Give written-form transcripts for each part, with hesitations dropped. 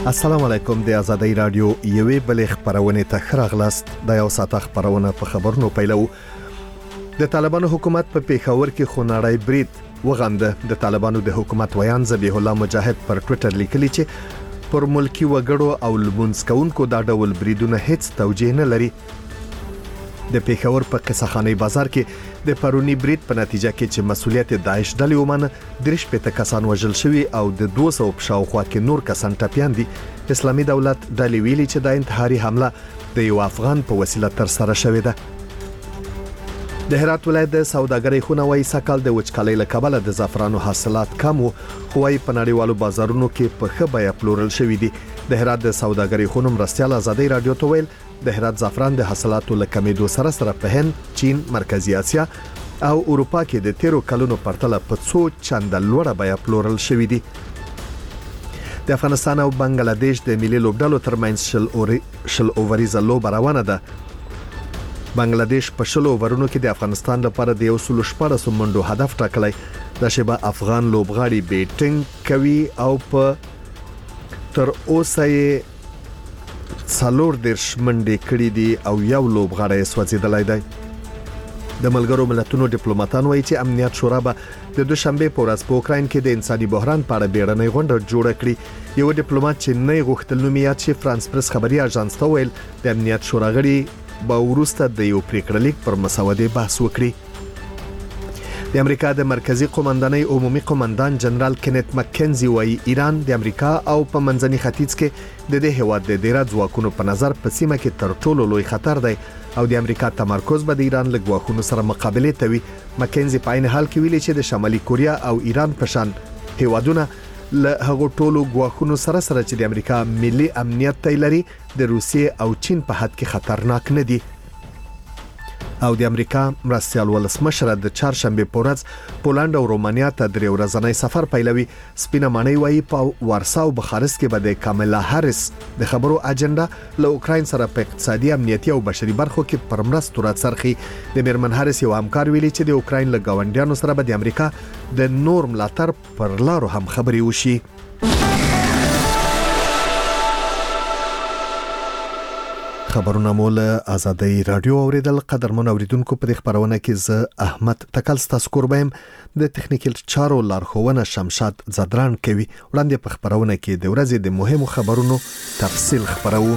السلام علیکم د آزادۍ رادیو یوې بلې خبرونه ته خراغلاست د یو ساعت خبرونه په خبرونو پیلو. د طالبانو حکومت په پیښور کې خونړی برید وغنده. د طالبانو د حکومت ویان ذبیح الله مجاهد پر ټوئیټر لیکلی چې پر ملکی وګړو او لمونځ کوونکو دا ډول بریدونه هیڅ توجیه نه لري. د پیښور په قصخانه بازار کې د پرونی برید په نتیجه کې چې مسؤلیت داعش ډلې ومنه 3 کسان وژل شوي او د 200 په شاوخوا کې نور کسان ټپيان دي. اسلامي دولت ډلې ویلي چې د انتحاري حمله د یو افغان په وسیله تر سره شوې ده. د هرات ولایت د سوداګرۍ خونه وایي سکهال د وچکالۍ له کبله د زعفرانو حاصلات کم وو، خو وايي په نړیوالو بازارونو کې په ښه بیه پلورل شوي دي. د هرات د سوداګرۍ خونه مرستیال آزادۍ رادیو ته ویل د هرات زعفران د حاصلاتو له کمیدو سره په هند، چین، مرکزی اسیا او اروپا کې د 13 کلونو پرتله په څو چنده لوړه بیه پلورل شوي دي. د افغانستان او بنگلاديش د ملي لوبډلو ترمنځ شل اووریزه لوبه روانه ده. بنگلاديش په شل اوورونو کې د افغانستان لپاره د 114 منډو هدف ټاکلی. د شبه افغان لوبغاړي بیټینګ کوي او په تر اوسه یې څلور درش منډې کړې دي او یو لوبغاړی سوځیدلی دی. د ملګرو ملتونو ډیپلوماټان وایي چې امنیت شورا به د دوشنبه په ورځ په اوکراین کې د انساني بحران په اړه بیړنۍ غونډه جوړه کړي. یو ډیپلوماټ چې نه غوښتل نوم یاد شي فرانس پریس خبري اژانس ته ویل د امنیت شورا غړي به وروسته د یو پریکړه لیک پر مسودې بحث وکړي. د امریکا د مرکزی قومندانۍ عمومي قومندان جنرال کینت مکنزي وایي ایران د امریکا او په منځني ختیځ کې د دې هیواد د ډیره ځواکونو په نظر په سیمه کې تر ټولو لوی خطر دی او د امریکا تمرکز به د ایران له ګواښونو سره مقابله کوي. مکنزي په عین حال کې ویلي چې د شمالي کوریا او ایران په شان هیوادونه له هغو ټولو ګواښونو سره چې د امریکا ملي امنیت ته لري د روسیې او چین په حد کې خطرناک نه دي. او د امریکا مرستیال ولسمشر د چهارشنبه په ورځ پولند او رومانیا ته 3 ورځنی سفر پیلوي. سپینه مانی وایي په وارسا او بخارست کې به د کاملا هاریس د خبرو اجنډا له اوکراین سره په اقتصادي، امنیتي او بشري برخو کې پر مرستو راڅرخي. د میرمن هاریس یو همکار ویلي چې د اوکراین له گاونډیانو سره به د امریکا د نور ملاتړ پر لارو هم خبري وشي. خبرونه مول آزادۍ رادیو اوریدل. قدرمن اوریدونکو په خبرونه کې ز احمد تکل ستاسو قربایم د تخنیکل چارو لارښوونه شمشاد زدران کوي. وړاندې په خبرونه کې د ورځې د مهمو خبرونو تفصیل خبرو.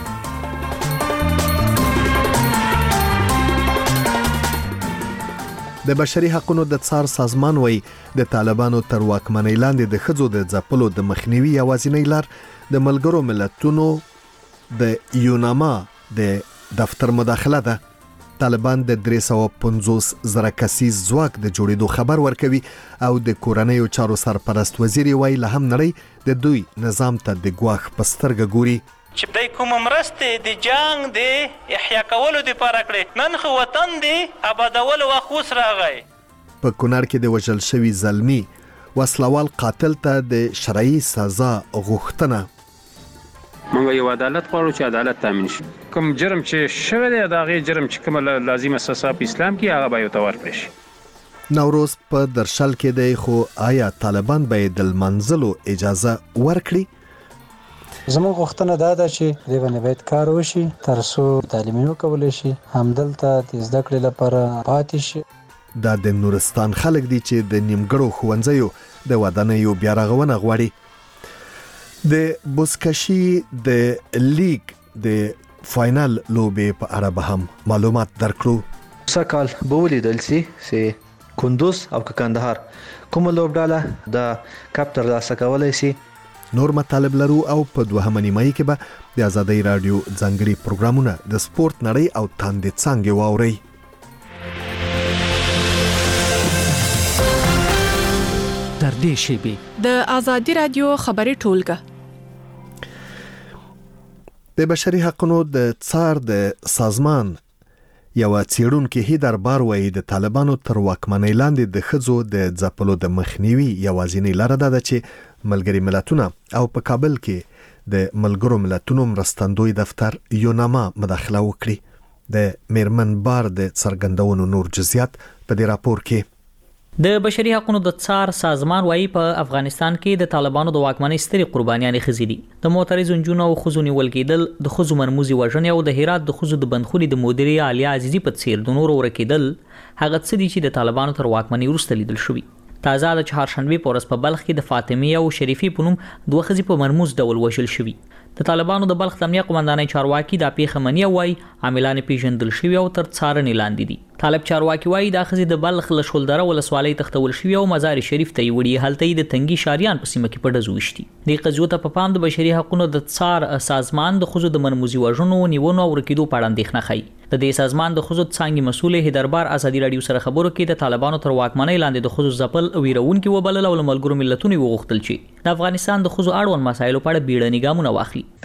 د بشري حقوقو د څار سازمان وایي د طالبانو تر واکمنۍ لاندې د خځو د ځپلو د مخنیوي یوازینۍ لار د ملګرو ملتونو د یوناما د دفتر مداخله ده. طالبان د 350 زره کسیز ځواک د جوړېدو خبر ورکوي او د کورنیو چارو سرپرست وزیر وایي له هم نړۍ د دوی نظام ته د ګواښ په سترګه ګوري. چې د کوم مرسته د جنگ د احیا کولو د لپاره کړي، نن خو وطن دی آبادول او خوش راغی. په کونړ کې د وژل شوی زلمی وسلوال قاتل ته د شرعي سزا غوښتنه. موږ یو عدالت غواړو چې عدالت تامین شي. کوم جرم چې شوی دی دا غي جرم چې کوم لازمه سزا په اسلام کې هغه به یو تور کړی شي. نوروز په درشل کې دی، خو آیا طالبان به د منځلو اجازه ورکړي؟ زموږ غوښتنه دا ده چې د باندې باید کار وشي تر څو تعلیمونو کول شي، همدلته د زده کړې لپاره پاتې شي. دا د نورستان خلک دي چې د نیمګړو ښوونځیو د ودانیو بیا رغونه غواړي. د بوسکشي د لیگ د فاینل لوبې په اړه به هم معلومات درکړو. سکهال به ولیدل چې کندوز او کندهار کوم لوبډاله د کپ ترلاسه کولای شي. نور مطالب لرو او په دوهمه نیمایي کې به د آزادۍ رادیو ځانګړي پروګرامونه د سپورت نړۍ او تاندې څنګه واوري. در دې شیبي د آزادۍ رادیو خبري ټولګه. د بشري حقوقو د څار د سازمان یو څېړونکو هیدر بار وایي د طالبانو تر واکمنۍ لاندې د خځو د ځپلو د مخنیوي یوازینۍ لار ده چې ملګري ملتونه او په کابل کې د ملګرو ملتونو مرستندوی دفتر یوناما مداخله وکړي. د میرمن بار د څرګندونو نور جزئیات په دې راپور کې. د بشري حقوقو د څار سازمان وايي په افغانستان کې د طالبانو د واکمنۍ ستري قربانيان خزي دي. د معترض جنونو او خزونی ولګیدل د خزو مرموزي وژنې او د هرات د خزو د بندخولي د مدیري علي عزیزي په څیر د نورو ورکیدل هغه څه دي چې د طالبانو تر واکمنۍ وروسته لیدل شوی. تازه د چهارشنبه په ورځ په بلخ کې د فاطمیه او شریفي په نوم دوه خزي په مرموز ډول وژل شوی. د طالبانو د بلخ د امنیه قومندانۍ چارواکي د پیښه منی وای عاملان پیژندل شوی او تر څارنې لاندې دي. طالب چارواکي وای د خزي د بلخ له شولدره ولسوالۍ تختول شوی او مزار شریف ته وړي هلته د تنګي شاریان په سیمه کې پډه زوشتي. د قضیو ته په پام د بشري حقوقو د څار سازمان د خزو د مرموزي وژنو نیونو او رکیدو په اړه اندېښنه خي. د دې سازمان د خزو څنګه مسؤل هیدربار ازادي رادیو سره خبرو کې د طالبانو تر واکمنۍ لاندې د خزو ځپل او ویرون کې وبلل او ملګرو ملتونو وغوښتل چې د افغانستان د خزو اړوند مسایلو په اړه بیړني ګامونه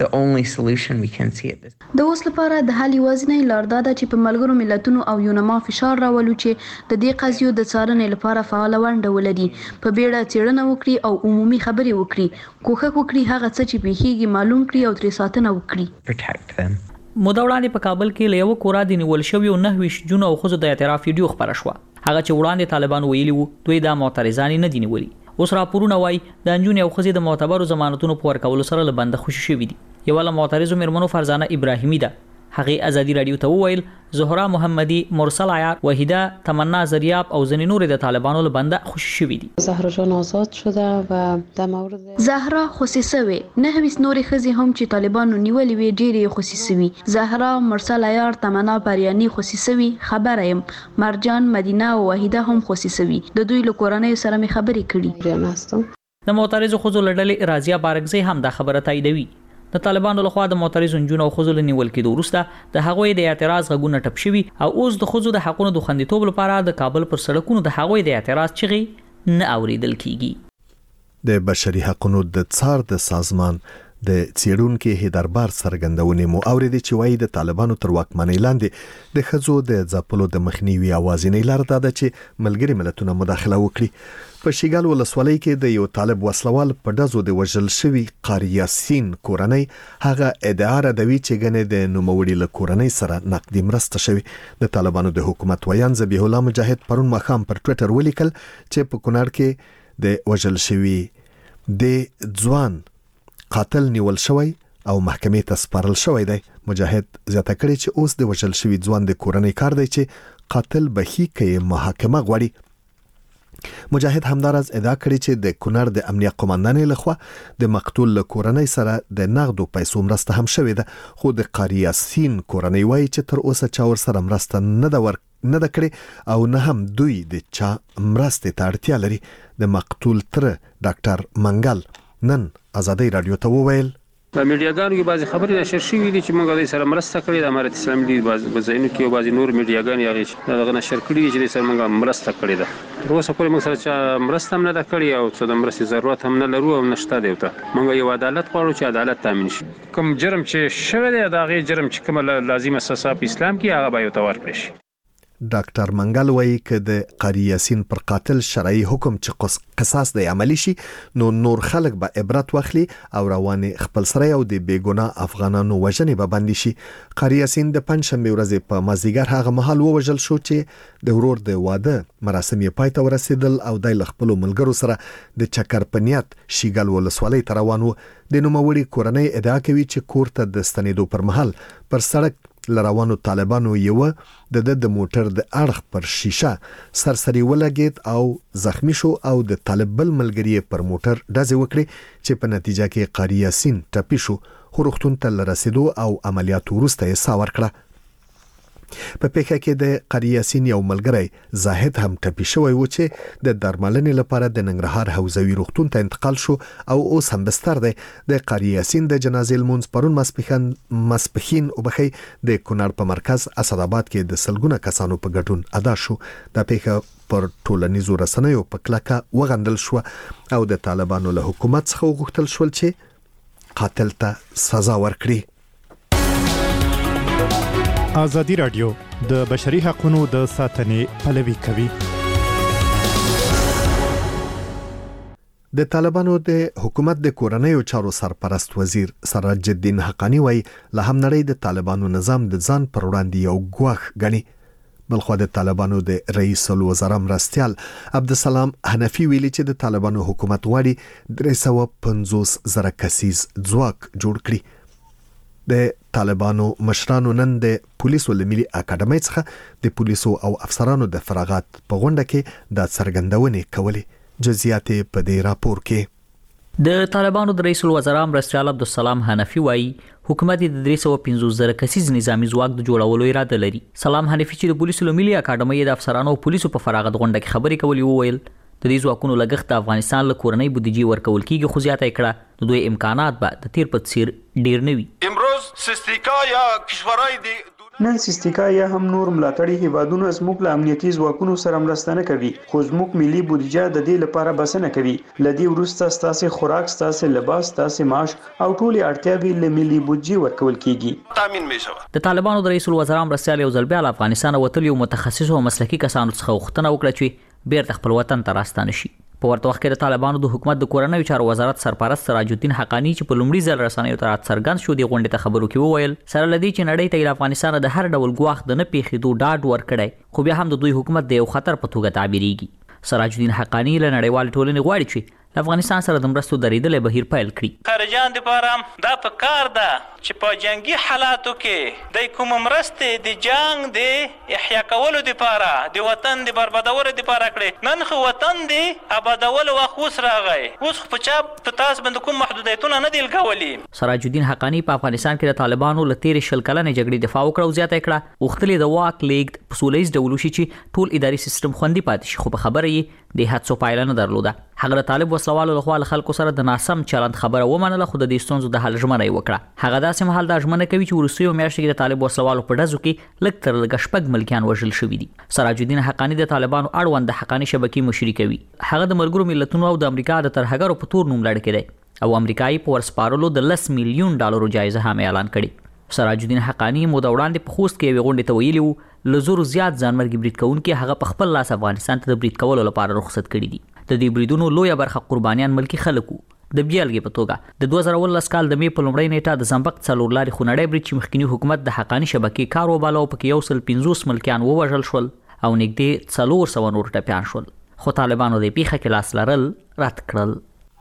واخلي. د اوس لپاره د حل یوازینی لار دا ده چې په ملګرو ملتونو او یونما فشار راولو چې د دې قضیو د څارنې لپاره فعال ونډه ولري، په بیړه څېړنه وکړي او عمومي خبرې وکړي، کوښښ وکړي هغه څه چې پیښیږي معلوم کړي او ترې ساتنه وکړي. موده وړاندې په کابل کې له یو کورا د نیول شوی او 9 جون او خزو د اعتراف ویډیو خبره شوه. هغه چې وړاندې طالبان ویلي وو دوی د معترضان نه دي نیولي. اوس راپورونه وایي د انجونې او خزي د معتبرو ضمانتونو په ورکولو سره له بنده خوشي شوی دي. یو له معترضو مرمنو فرزانه ابراهیمی ده. هغه ازادي رادیو ته وویل زهرا محمدي، مرسل عیار، وحیده، تمنا زریاب او ځینې نور د طالبانو له بنده خوشي شوی دي. زهرا جان آزاد شده و در مورد زهرا خوشي شوی. 9 نورې خزي هم چې طالبانو نیولې وي ډېرې خوشي شوی. زهرا، مرسل عیار، تمنا پریانی خوشي شوی. خبره يم مرجان، مدینه او وحیده هم خوشي شوی. د دوی له کورنۍ سره می خبرې کړي. د معترضو خزو لړلې رازیا بارګزی هم دا خبره تاییدوي. د طالبانو لخوا د معترض جنونو او خزو لنیول کېدو وروسته د هغوی د اعتراض غږونه ټپ شوي او اوس د خزو د حقونو د خوندیتوب لپاره د کابل پر سړکونو د هغوی د اعتراض چغې نه اوریدل کیږي. د بشري حقوقو د څار د سازمان د څېړونکو هیدربار څرګندونې مو اوریدي چې وایي د طالبانو تر واکمنۍ لاندې د خزو د ځپلو د مخنیوي اوازینې لار ده چې ملګري ملتونه مداخله وکړي. په شیګال ولسوالۍ کې د یو طالب وسلوال په دزو د وژل شوی قاری یاسین کورنۍ هغه ادعا ردوي چې ګنې د نوموړي له کورنۍ سره نقدي مرسته شوی. د طالبانو د حکومت ویان ذبیح الله مجاهد پرون مخام پر ټوئیټر ولیکل چې په کونړ کې د وژل شوی د ځوان قاتل نیول شوی او محکمې ته سپارل شوی دی. مجاهد زیاته کړی چې اوس د وژل شوی ځوان د کورنۍ کار دی چې قاتل بهي کې محاکمه غواړي. مجاهد همدارز ادعا کړی چې د کونړ د امنیه قومندانۍ لخوا د مقتول له کورنۍ سره د نغدو پیسو مرسته هم شوې ده، خو د قاری یاسین کورنۍ وایي چې تر اوسه چا ور سره مرسته نه ده کړې او نه هم دوی د چا مرستې ته اړتیا لري. د مقتول تر ډاکټر منګل نن ازادي رادیو ته وویل په میډیاګانو کې بعضی خبرې نشر شوې دي چې موږ د سره مرسته کړې د امارت اسلامي دي بزاینو کې بعضی نور میډیاګان یې دغه نشر کړي دي چې سره موږ مرسته کړې ده. تر اوسه پورې موږ سره چې مرسته هم نه ده کړې او څه د مرستې ضرورت هم نه لرو او نشته دی. موږ یو عدالت غواړو چې عدالت تامین شي. کوم جرم چې شوی دی دا غي جرم چې کوم لازم اساسه په اسلام کې هغه به یو تور کړی شي. ډاکټر منګل وایي چې د قاری یاسین پر قاتل شرعي حکم چې قصاص دی عملی شي نو نور خلک به عبرت واخلي او روان خپل سره او د بیګناه افغانانو وژنې به بندي شي. قاری یاسین د پنځشنبه ورځې په مازیګر هغه مهال ووژل شو چې د ورور د واده مراسم یې پای ته ورسېدل او د خپل ملګرو سره د چکر پنیات شیګل ولسوالۍ ته روان و. د نوموړي کورنۍ ادعا کوي چې کور ته د ستنېدو پر مهال پر سړک لروانو طالبانو یو د موټر د اړخ پر شیشه سرسری ولګید او زخمی شو او د طالب بل ملګری پر موټر ډزې وکړي چې په نتیجه کې قاری یاسین ټپي شو خو روغتون ته رسیدو او عملیات وروسته یې ساه ورکړه. په پیښه کې د قاری یاسین یو ملګری زاهد هم ټپي شوی و چې د درملنې لپاره د ننګرهار حوزوي روغتون ته انتقال شو او اوس هم بستر دی. د قاری یاسین د جنازې لمونځ پرون ماسپښین وبخي د کونړ په مرکز اسداباد کې د سلګونه کسانو په ګډون ادا شو. دا پیښه پر ټولنیزو رسنیو په کلکه وغندل شو او د طالبانو له حکومت څخه وغوښتل شول چې قاتل ته سزا ورکړي. ازادي رادیو د بشري حقوقو د ساتنې پلوي کوي. د طالبانو د حکومت د کورنیو چارو سرپرست وزیر سراج الدین حقانی وایي له هم نړۍ د طالبانو نظام د ځان پر وړاندې یو ګواښ ګڼي. بلخو د طالبانو د رئیس الوزرا مرستيال عبدالسلام حنفي ویلي چې د طالبانو حکومت غواړي 350,000 کسیز ځواک جوړ کړي. د طالبانو مشرانو نن د پولیسو ملي اکاډمۍ څخه د پولیسو او افسرانو د فراغت په غونډه کې د څرګندونې کولې. جزئیات په دې راپور کې. د طالبانو د رئیس الوزرا مرستيال عبدالسلام حنفي وایي حکومت د 350,000 کسیز نظامی ځواک د جوړولو اراده لري. سلام حنفي چې د پولیسو ملي اکاډمۍ د افسرانو او پولیسو په فراغت غونډه کې خبرې کولې وویل د دې ځواکونو لګښت د افغانستان له کورنۍ بودیجې ورکول کیږي خو زیاته کړه د دوی امکانات به د تیر په څیر ډیر نه وي. امروز سیستیکا یا کشورای دی نن سیستیکا یا هم نور ملاتړي هیوادونو زموږ له امنیتي ځواکونو سره مرسته نه کوي خو زموږ ملي بودیجه د دې لپاره بسنه کوي. لدی وروسته ستاسو خوراک ستاسو لباس ستاسو معاش او ټولې اړتیاوې له ملي بودیجې ورکول کیږي. تامین میشو. د طالبانو د رئیس الوزرا مرستيال یو ځل بیا افغانستان وتل یو متخصص او مسلکي کسانو څخه غوښتنه وکړه چې بیرته خپل وطن ته راستانه شي. په ورته وخت کې د طالبانو د حکومت د کورنیو چارو وزارت سرپرست سراج الدین حقانی چې په لومړي ځل رسنیو ته څرګند شو د غونډې ته خبرو کې وویل سره لدی چې نړۍ ته د افغانستان د هر ډول ګواښ د نه پیښېدو ډاډ ورکړي خو بیا هم د دوی حکومت د یو خطر په توګه تعبیرېږي. سراج الدین حقانی له نړیوال ټولنې غواړي چې افغانستان سره د مرستو درېدل بهیر پیل کړي. خارجان د پاره دا په کار ده چې په جنگي حالاتو کې د کوم مرستې د جنگ د احیا کولو د پاره د وطن د بربادولو د پاره کړي. نن خو وطن دی آبادولو وخت راغی اوس په چا په تاس باندې کوم محدودیتونه نه دی لګولي. سراج الدین حقانی په افغانستان کې د طالبانو له تیر شل کلنې جګړې دفاع وکړه او زیاته کړه وختلې د واک لیږد په سولهییز ډول شي چې ټول اداري سیستم خوندي پاتې شي خو په خبره یې د هڅو پایله نه درلوده. هغه طالب وسلوالو لخوا خلکو سره د ناسم چلند خبره ومنله خو د دې ستونزو د حل ژمنه یې وکړه. هغه داسې مهال د ژمنه کوي چې وروستیو میاشتو کې د طالب وسلوالو په ډزو کې لږ تر لږه شپږ ملکیان وژل شوي دي. سراج الدین حقانی د طالبانو اړوند د حقانی شبکې مشري کوي. هغه د ملګرو ملتونو او د امریکا د ترهګرو په تور نوم لړ کړي او امریکایي په ورسپارلو د $10 میلیون جایزه هم اعلان کړي. سراج الدین حقانی مو د وړاندې په خوست کې یو غونډه ته ویلي وو لزور زیات ځانمرګي برید کوونکي هغه په خپل لاس افغانستان ته د برید کولو لپاره رخصت کړي دي. د دې بریدونو لویه برخه قربانیان ملکی خلکو د بیلګې په توګه د 2019 کال د می په لومړۍ نیټه د زنبق څلور لارې خونړی برید چې مخکنی حکومت د حقانی شبکې کار وباله او پکې 150 ملکیان ووژل شول او نږدې 400 نور ټپیان شول خو طالبانو د پیښه کې لاس لرل رد کړل.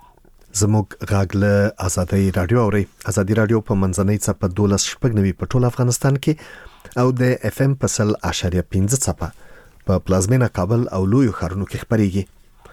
زموږ غاګله ازادي رادیو اوري ازادي رادیو په منځنۍ صفه 12.9 په ټول افغانستان کې او د اف ام په 1.5 صفه په پلازمینه کابل او لوی ښارونو کې خبريږي.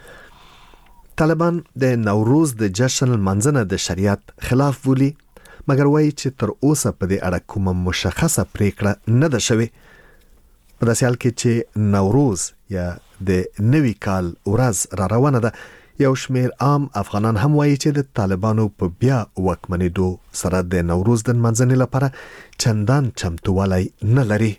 طالبان د نوروز د جشن منځنه د شریعت خلاف بولی مګر وایي چې تر اوسه په دې اړه کومه مشخصه پریکړه نه ده شوې. په داسې حال کې چې نوروز یا د نوي کال ورځ را روانه ده یو شمیر عام افغانان هم وایي چې د طالبانو په بیا واکمنېدو سره د نوروز د منځنې لپاره چندان چمتووالی نه لري.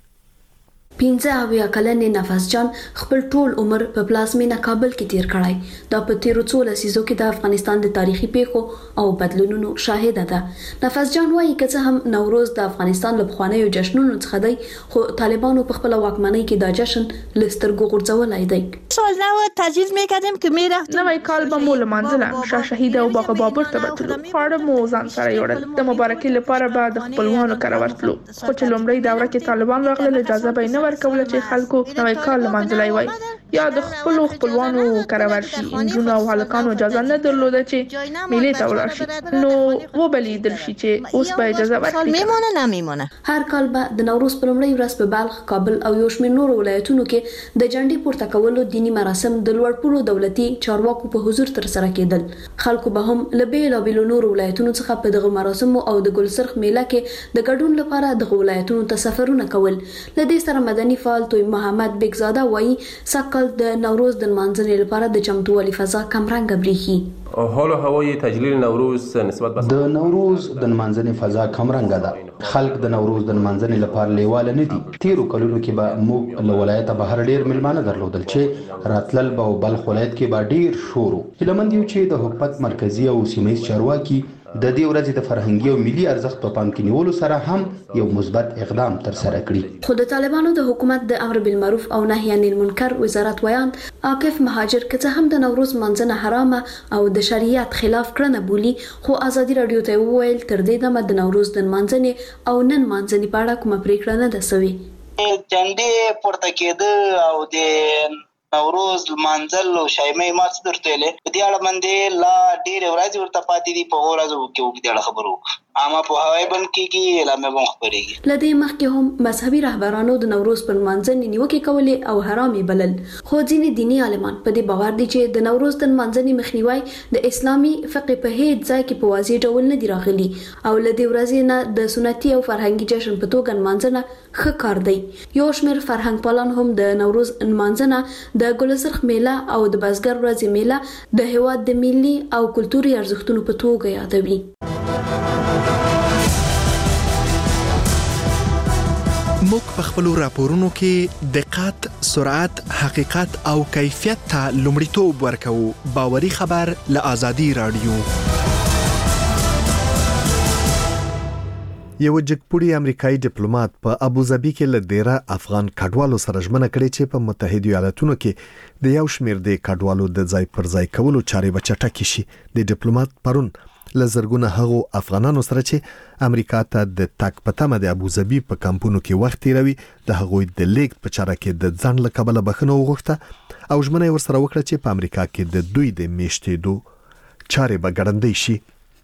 15 کلن نفس جان خپل ټول عمر په پلازمینه کابل کې تیر کړای. دا په تیرو 14 لسیزو کې د افغانستان د تاریخي پیښو او بدلونونو شاهد ده. نفس جان وایي چې هم نوروز د افغانستان له پخوانیو جشنونو څخه دی خو طالبانو په خپل واکمنۍ کې دا جشن لسترګو غورځولای دی. سوال نو تجهیز میکردیم که میرفتیم نوی کال به مول منزله شاه شهید او باغ بابر ته بتلو خاړه مو ځان سره یوړل د مبارکي لپاره بعد خپلوانو کړه ورتلو خو چې لومړی دوره کې طالبان راغله اجازه به نه ورکول چې خلکو نوی کال منځلای وای یا د خپلوانو کراور شي انجونو او هلکانو اجازه نه درلوده چې میلې ته ولاړ شي نو و بلیدل شي چې اوس به اجازه ورکړي میمونه نمیمونه. هر کال به د نوروز په لومړۍ ورځ په بلخ کابل او یو شمېر نور ولایتونو کې د جنډې پورته کولو دینی مراسم د لوړپوړو دولتي چارواکو په حضور تر سره کېدل. خلکو به هم له بیلابېلو نور ولایتونو څخه په دغه مراسمو او د ګلسرخ میله کې د ګډون لپاره د ولایتونو ته سفرونه کول. له دې سره مدني فعال توی محمد بیگزاده وایي سکل د نوروز د منځنۍ لپاره د چمتووالي فضا کمرنګ بریخي. حال و هوای تجلیل نوروز نسبت به د نوروز د منځنۍ فضا کمرنګ ده. خلک د نوروز د منځنۍ لپاره لیواله نه دي. تیرو کلونو کې به موږ له ولایت بهر ډیر ملمانه درلودل چې راتلل به بلخ ولایت کې به ډیر شورو. هیلمند یو چې د حکومت مرکزی او سیمه‌ییز چارواکي د دې ورځې د فرهنګي او ملي ارزښت په پام کې نیولو سره هم یو مثبت اقدام تر سره کړی. خو د طالبانو د حکومت د امر بالمعروف او نهي عن المنکر وزارت ویاند عاکف مهاجر که هم د نوروز منځنه حرامه او د شریعت خلاف کړنه بولی خو ازادي رادیو ته وویل تر دې دمه د نوروز د منځنه او نن منځنه په اړه کومه پریکړه نه ده شوې. جنډې پورته کېده او د نوروز لمانځل او شایمه ما څه درته ویلې په دې اړه باندې لا ډېرې ورځې ورته پاتې دي په ورځو کې وګړي اړه خبرو عامه په هواي بند کېږي اعلانونه هم خبرېږي. له دې مخکې هم مذهبي رهبرانو د نوروز پر لمانځنې نیوکې کولې او حرامې بلل، خو ځینې دیني عالمان په دې باور دي چې د نوروز د لمانځنې مخنیوی د اسلامي فقه په هیڅ ځای کې په واضح ډول نه دی راغلی او له دې ورځې نه د سنتي او فرهنګي جشن په توګه لمانځنه ښه کار دی. یو شمېر فرهنګ پالان هم د نوروز لمانځنه د ګلسرخ میله او د بزګر ورځې میله د هېواد د ملي او کلتوري ارزښتونو په توګه یادوي. موږ په خپلو راپورونو کې دقت، سرعت، حقیقت او کیفیت ته لومړیتوب ورکوو. باوري خبر له آزادي رادیو. یو جګپوړی امریکایي ډیپلوماټ په ابوظبي کې له ډیره افغان کډوالو سره ژمنه کړې چې په متحده ایالاتونو کې د یو شمېر د کډوالو د ځای پر ځای کولو چارې به چټکې شي. د ډیپلوماټ پرون لزرګونه هغو افغانانو سره چې امریکا ته د تک پتمه د ابوظبي په کمپونو کې وخت تیروي د هغوی د لیګ په چاره کې د ځان له کبله بخښنه وغوښته او ژمنه ورسره وکړه چې په امریکا کې د دوی د میشتېدو چارې به ګړندۍ شي.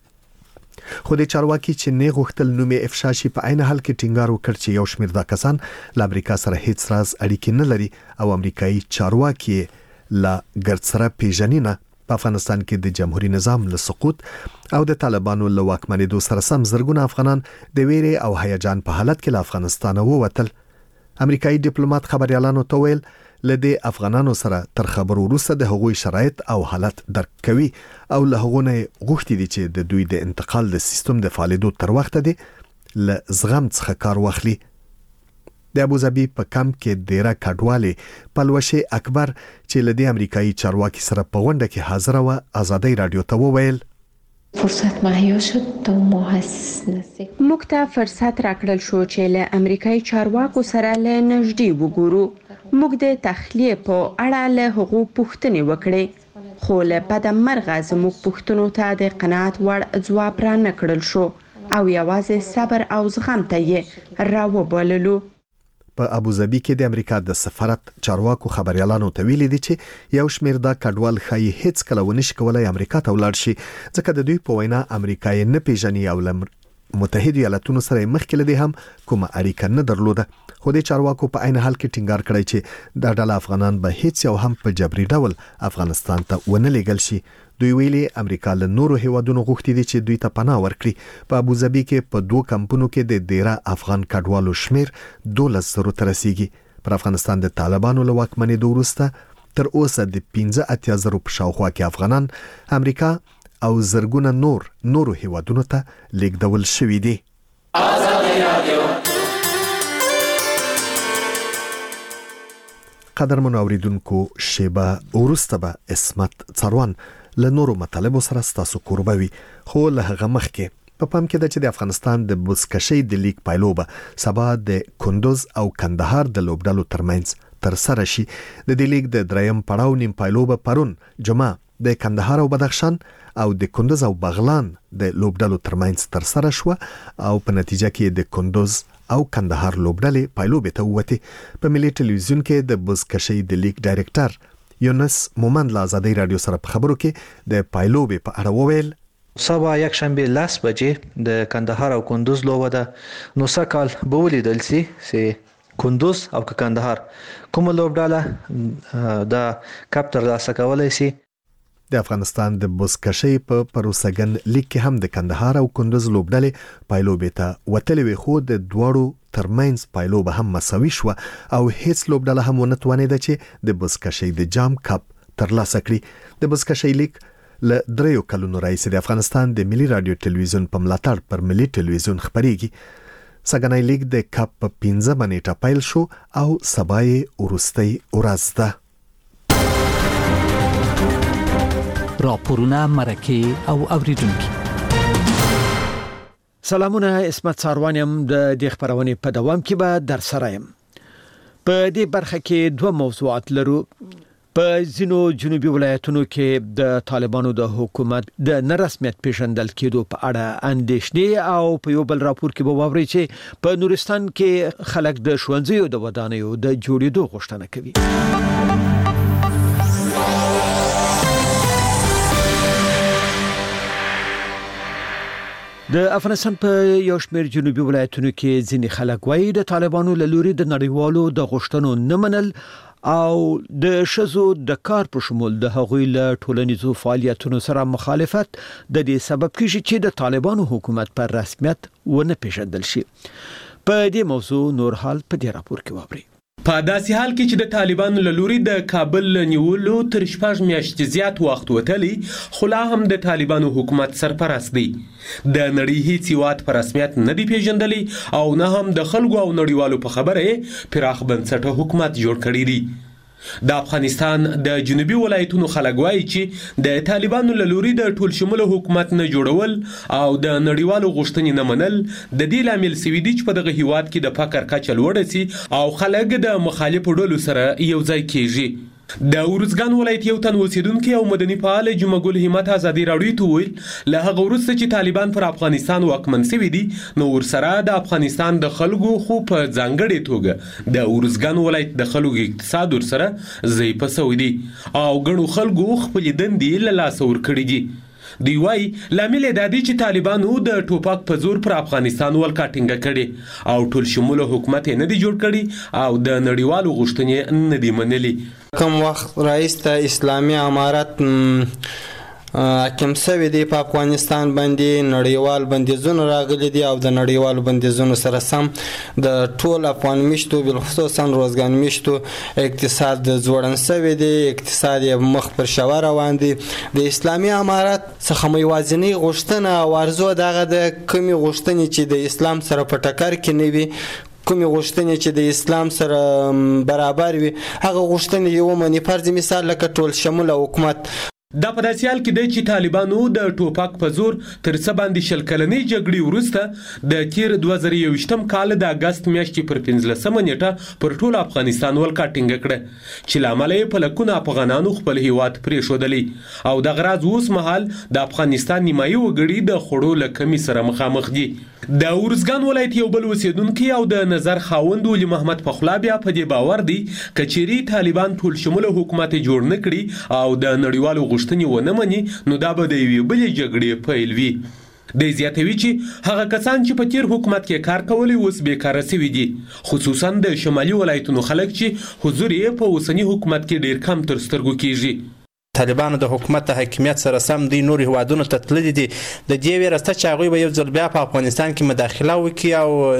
خو د چارواکي چې نه غوښتل نومې افشا شي په عین حال کې ټینګار وکړ چې یو شمېر دا کسان له امریکا سره هیڅ راز اړیکې نه لري او امریکایي چارواکي لا ګرد سره پیژنینه په افغانستان کې د جمهوریت نظام له سقوط او د طالبانو له واکمنېدو سره سم زرګونه افغانان د ویرې او هیجان په حالت کې له افغانستان ووتل. امریکایي ډیپلوماټ خبريالانو ته ویل لدې افغانانو سره تر خبرو وروسته د هغوی شرایط او حالت درک کوي او له هغونه غوښتي دي چې د دوی د انتقال د سیستم د فعالیدو تر وخت دی ل زغم څخه کار واخلي. د ابوظبي په کمپ کې ډیره کډوالې پلوشه اکبر چې لدې امریکایي چارواکي سره په غونډه کې حاضر و آزادي رادیو ته وویل فرصت مهیا شد تا موږ ته فرصت راکړل شو چې له امریکایي چارواکو سره له نږدې وګورو. موږ د تخلیه په اړه له حقوق پوښتنې وکړې خو له بده مرغه زموږ پوښتنو ته د قناعت وړ ځواب را نه کړل شو او یوازې صبر او زغم ته یې راوبللو. په ابوظبي کې د امریکا د سفارت چارواکو خبريالانو ته ویلي دي چې یو شمېر دا کډوال خای هیڅ کله ونشي کولای امریکا ته ولاړ شي ځکه د دوی په وینا امریکا یې نه پیژني او متحده ایالاتونو سره مخکې لدی هم کومه اړیکه نه درلوده. خو د چارواکو په عین حال کې ټینګار کړی چې د ډله افغانان به هیڅ یو هم په جبري ډول افغانستان ته ونه لیږل شي. دوی ویلي امریکا له نورو هیوادونو غوښتي دي چې دوی ته پناه ورکړي. په ابوظبي کې په 2 کمپونو کې د ډیره افغان کډوالو شمیر 12,000 ته رسیدي. پر افغانستان د طالبانو له واکمنېدو وروسته تر اوسه د 15,000 په شاوخوا کې افغانان امریکا او زرګونه نورو هیوادونو ته لیږدول شوي دي. آزادي رادیو قدرمن اوریدونکو شیبه وروسته به اسمت څاروان له نورو مطالبو سره ستاسو قربوي. خو له هغه مخکې په پام کې ده چې د افغانستان د بزکشۍ د لیگ پایلوبه سبا د کندوز او کندهار د لوبډالو ترمنځ تر سره شي. د دې لیگ د دریم پړاو نیم پایلوبه پرون جمعه د کندهار او بدخشان او د کندوز او بغلان د لوبډالو ترمنځ تر سره شو او په نتیجه کې د کندوز او کندهار لوبډلې پایلوبې ته ووتې. په ملي ټلویزیون کې د بزکشۍ د لیگ ډایرکټر یونس مومند له آزادي رادیو سره په خبرو کې د پایلوبې په اړه وویل سبا یک شنبه 10 بجې د کندهار او کندوز لوبه ده نو سکهال به ولیدل سي کندوز او کندهار کوم لوبډاله د کپ ترلاسه کولای شي. د افغانستان د بزکشۍ په پروسګن لیگ کې هم د کندهار او کندوز لوبډلې پایلوبې ته وتلې وي خو د دوړو ترمنځ پایلوبه هم مساوي شو او هیڅ لوبډله هم ونه توانېده چې د بزکشۍ د جام کپ ترلاسه کړي. د بزکشۍ لیگ له 3 کلونو راهیسې د افغانستان د ملي رادیو ټلویزیون په ملاتړ پر ملي ټلویزیون خبريږي. سګنای لیگ د کپ په 15 نیټه پیل شو او سبا یې ورستۍ ورځ ده. راپورونه مرکه او اوریدونکو سلامونه اسمت څاروانیم د دې خبرونه په دوام کې به در سره يم. په دې برخه کې 2 موضوعات لرو. په ځینو جنوبي ولایتونو کې د طالبانو د حکومت د نرسمیت پیژندل کېدو په اړه اندېښنې او په یو بل راپور کې به واوري چې په نورستان کې خلک د ښوونځیو د ودانیو د جوړېدو غوښتنه کوي. د افغانستان په یو شمېر جنوبي ولایتونو کې ځینې خلک وایي د طالبانو له لوري د نړیوالو د غوښتنو نه منل او د ښځو د کار په شمول د هغوی له ټولنیزو فعالیتونو سره مخالفت د دې سبب کیږي چې د طالبانو حکومت پر رسمیت ونه پیژندل شي. په دې موضوع نور حال په دې راپور کې واورئ. په داسې حال کې چې د طالبانو له لوري د کابل نیولو تر 6 میاشتې زیات وخت وتلی، خو لا هم د طالبانو حکومت سرپرست دی. د نړۍ هیڅ هیواد په رسمیت نه دی پیژندلی او نه هم د خلکو او نړیوالو په خبره پراخ بنسټه حکومت جوړ کړی دی. د افغانستان د جنوبي ولایتونو خلک وایي چې د طالبانو له لوري د ټول شموله حکومت نه جوړول او د نړیوالو غوښتنې نه منل د دې لامل سوي دي چې په دغه هیواد کې د فقر کچه لوړه سي او خلک د مخالفو ډلو سره یو ځای کیږي. د ارزګان ولایت یو تن اوسیدونکي او مدني فعال جمعه ګل همت ازادي راډیو ته ویل له هغه وروسته چې طالبان پر افغانستان واکمن شوي دي نو ورسره د افغانستان د خلکو خو په ځانګړې توګه د ارزګان ولایت د خلکو اقتصاد ورسره ضعیفه شوی دی او ګڼو خلکو خپلې دندې له لاسه ورکړي دي. دی وايي لامل دا دی چې طالبانو د ټوپک په زور پر افغانستان ولکه ټینګه کړي او ټول شموله حکومت نه دی جوړ کړي او د نړیوالو غوښتنې نه دی منلي. کوم وخت رئیس ته اسلامي امارت حاکم شوی دی په افغانستان باندې نړیوال بندیزونه راغلي دي او د نړیوالو بندیزونو سره سم د ټول افغان میشتو بالخصوصا روزګان میشتو اقتصاد ځوړن شوی دی، اقتصاد مخ پر شوا روان دی. د اسلامي امارت څخه یوازینی غوښتنه او ارزو دغه د کومې غوښتنې چې د اسلام سره په ټکر کې نه وي، کومې غوښتنې چې د اسلام سره برابر وي، هغه غوښتنې یو منی فرض مثال لکه ټول شموله حکومت. دا په داسې حال کې دی چې طالبانو د ټوپک په زور تر څه باندې 20 کلنې جګړې وروسته د تیر 2021 کال د اګست میاشتې پر 15 نیټه پر ټول افغانستان ولکه ټینګه کړه چې لامل یې په لکونه افغانانو خپل هیواد پرېښودلی او د غراض اوس مهال د افغانستان نیمایي وګړي د خوړو له کمی سره مخامخ دي. د ارزګان ولایت یو بل اوسیدونکي او د نظر خاوند ولي محمد پخلا بیا په دې باور دی کچيري طالبان ټول شموله حکومت جوړ نه کړي او د نړیوالو غوښتنې ونه مني نو دا به د یوې بلې جګړې پیل وي. د زیاتوي چې هغه کسان چې په تیر حکومت کې کار کولی اوس بیکاره شوي دي، خصوصا د شمالي ولایتونو خلک چې حضور یې په اوسني حکومت کې ډیر کم تر سترګو کیږي. طالبانو د حکومت د حاکمیت سره سم دی نور هیوادونو ته تللي دي د دې ویرسته چې هغوی به یو ځل بیا په افغانستان کې مداخله وکړي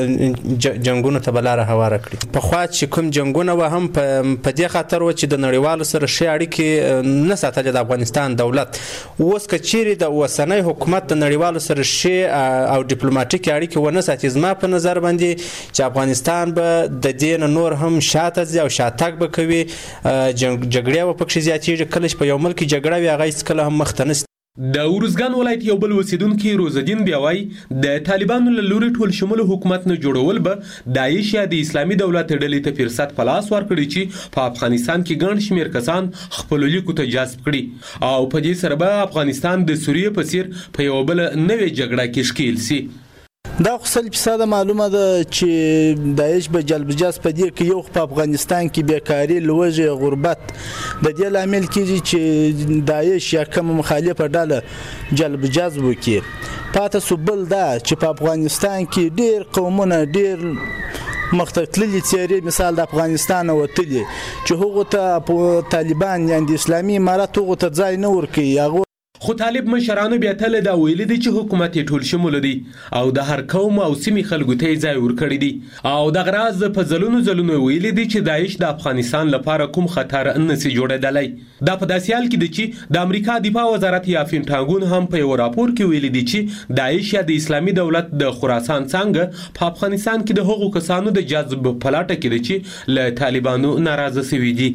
او جنګونو ته به لاره هواره کړي. پخوا چې کوم جنګونه وه هم په دې خاطر وه چې د نړیوالو سره ښې اړیکې نه ساتلې د افغانستان دولت. اوس که چیرې د اوسنی حکومت د نړیوالو سره ښې او ډیپلوماټیکې اړیکې ونه ساتي، زما په نظر باندې چې افغانستان به د دې نه نور هم شاته ځي او شاتګ به کوي، جګړې به پکښې زیاتېږي. کله چې په یو ملک جګړه وي هغه هیڅکله هم مخته نه. د ارزګان ولایت یو بل اوسیدونکي روزالدین بیا وایي د طالبانو له لوري ټول شموله حکومت نه جوړول به داعش یا د اسلامي دولت ډلې ته فرصت په لاس ورکړي چې په افغانستان کې ګڼ شمېر کسان خپلو لیکو ته جذب کړي او په دې سره به افغانستان د سوریې په څیر په یوه بله نوې جګړه کې ښکیل سي. دا خو 100% معلومه ده چې داعش به جلب جذب په دې کې یو په افغانستان کې بیکاری، لوږې، غربت د دې لامل کېږي چې داعش یا کوم مخالفه ډله جلب جذب وکړي. پاته سو بل دا چې په افغانستان کې ډېر قومونه ډېر مختلفې څېرې مثال د افغانستان وتلي چې هغو ته طالبان یعنې د اسلامي امارت هغو ته ځای نه ورکوي. خو طالب مشرانو بیا تل دا ویلي دي چې حکومت یې ټول شموله دی او د هر قوم او سیمې خلکو ته یې ځای ورکړی دی او دغه راز په ځلونو ویلي دي چې داعش د افغانستان لپاره کوم خطر نه سي جوړېدلی. دا په داسې حال کې دی چې د امریکا دفاع وزارت یا پینټاګون هم په یو راپور کې ویلي دي چې داعش یا د اسلامي دولت د خراسان څانګه په افغانستان کې د هغو کسانو د جذب په لټه کې دي چې له طالبانو ناراضه شوي دي.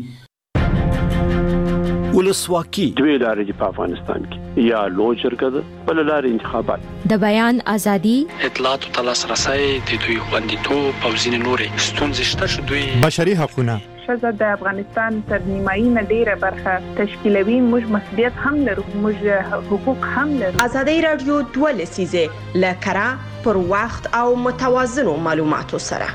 ولسواکي دوی لارې دي په افغانستان کې، یا لوی جرګه ده، بل لارې انتخابات. د بیان ازادي، اطلاعاتو ته لاسرسی، د دوی خوندیتوب او ځینې نورې ستونزې شته چې دوی بشري حقونه، ښځه د افغانستان تر نیمایي نه ډیره برخه تشکیلوي. موږ مسؤلیت هم لرو، موږ حقوق هم لرو. ازادي رادیو 2 لسیزه لکرا پر وخت او متوازنو معلوماتو سره.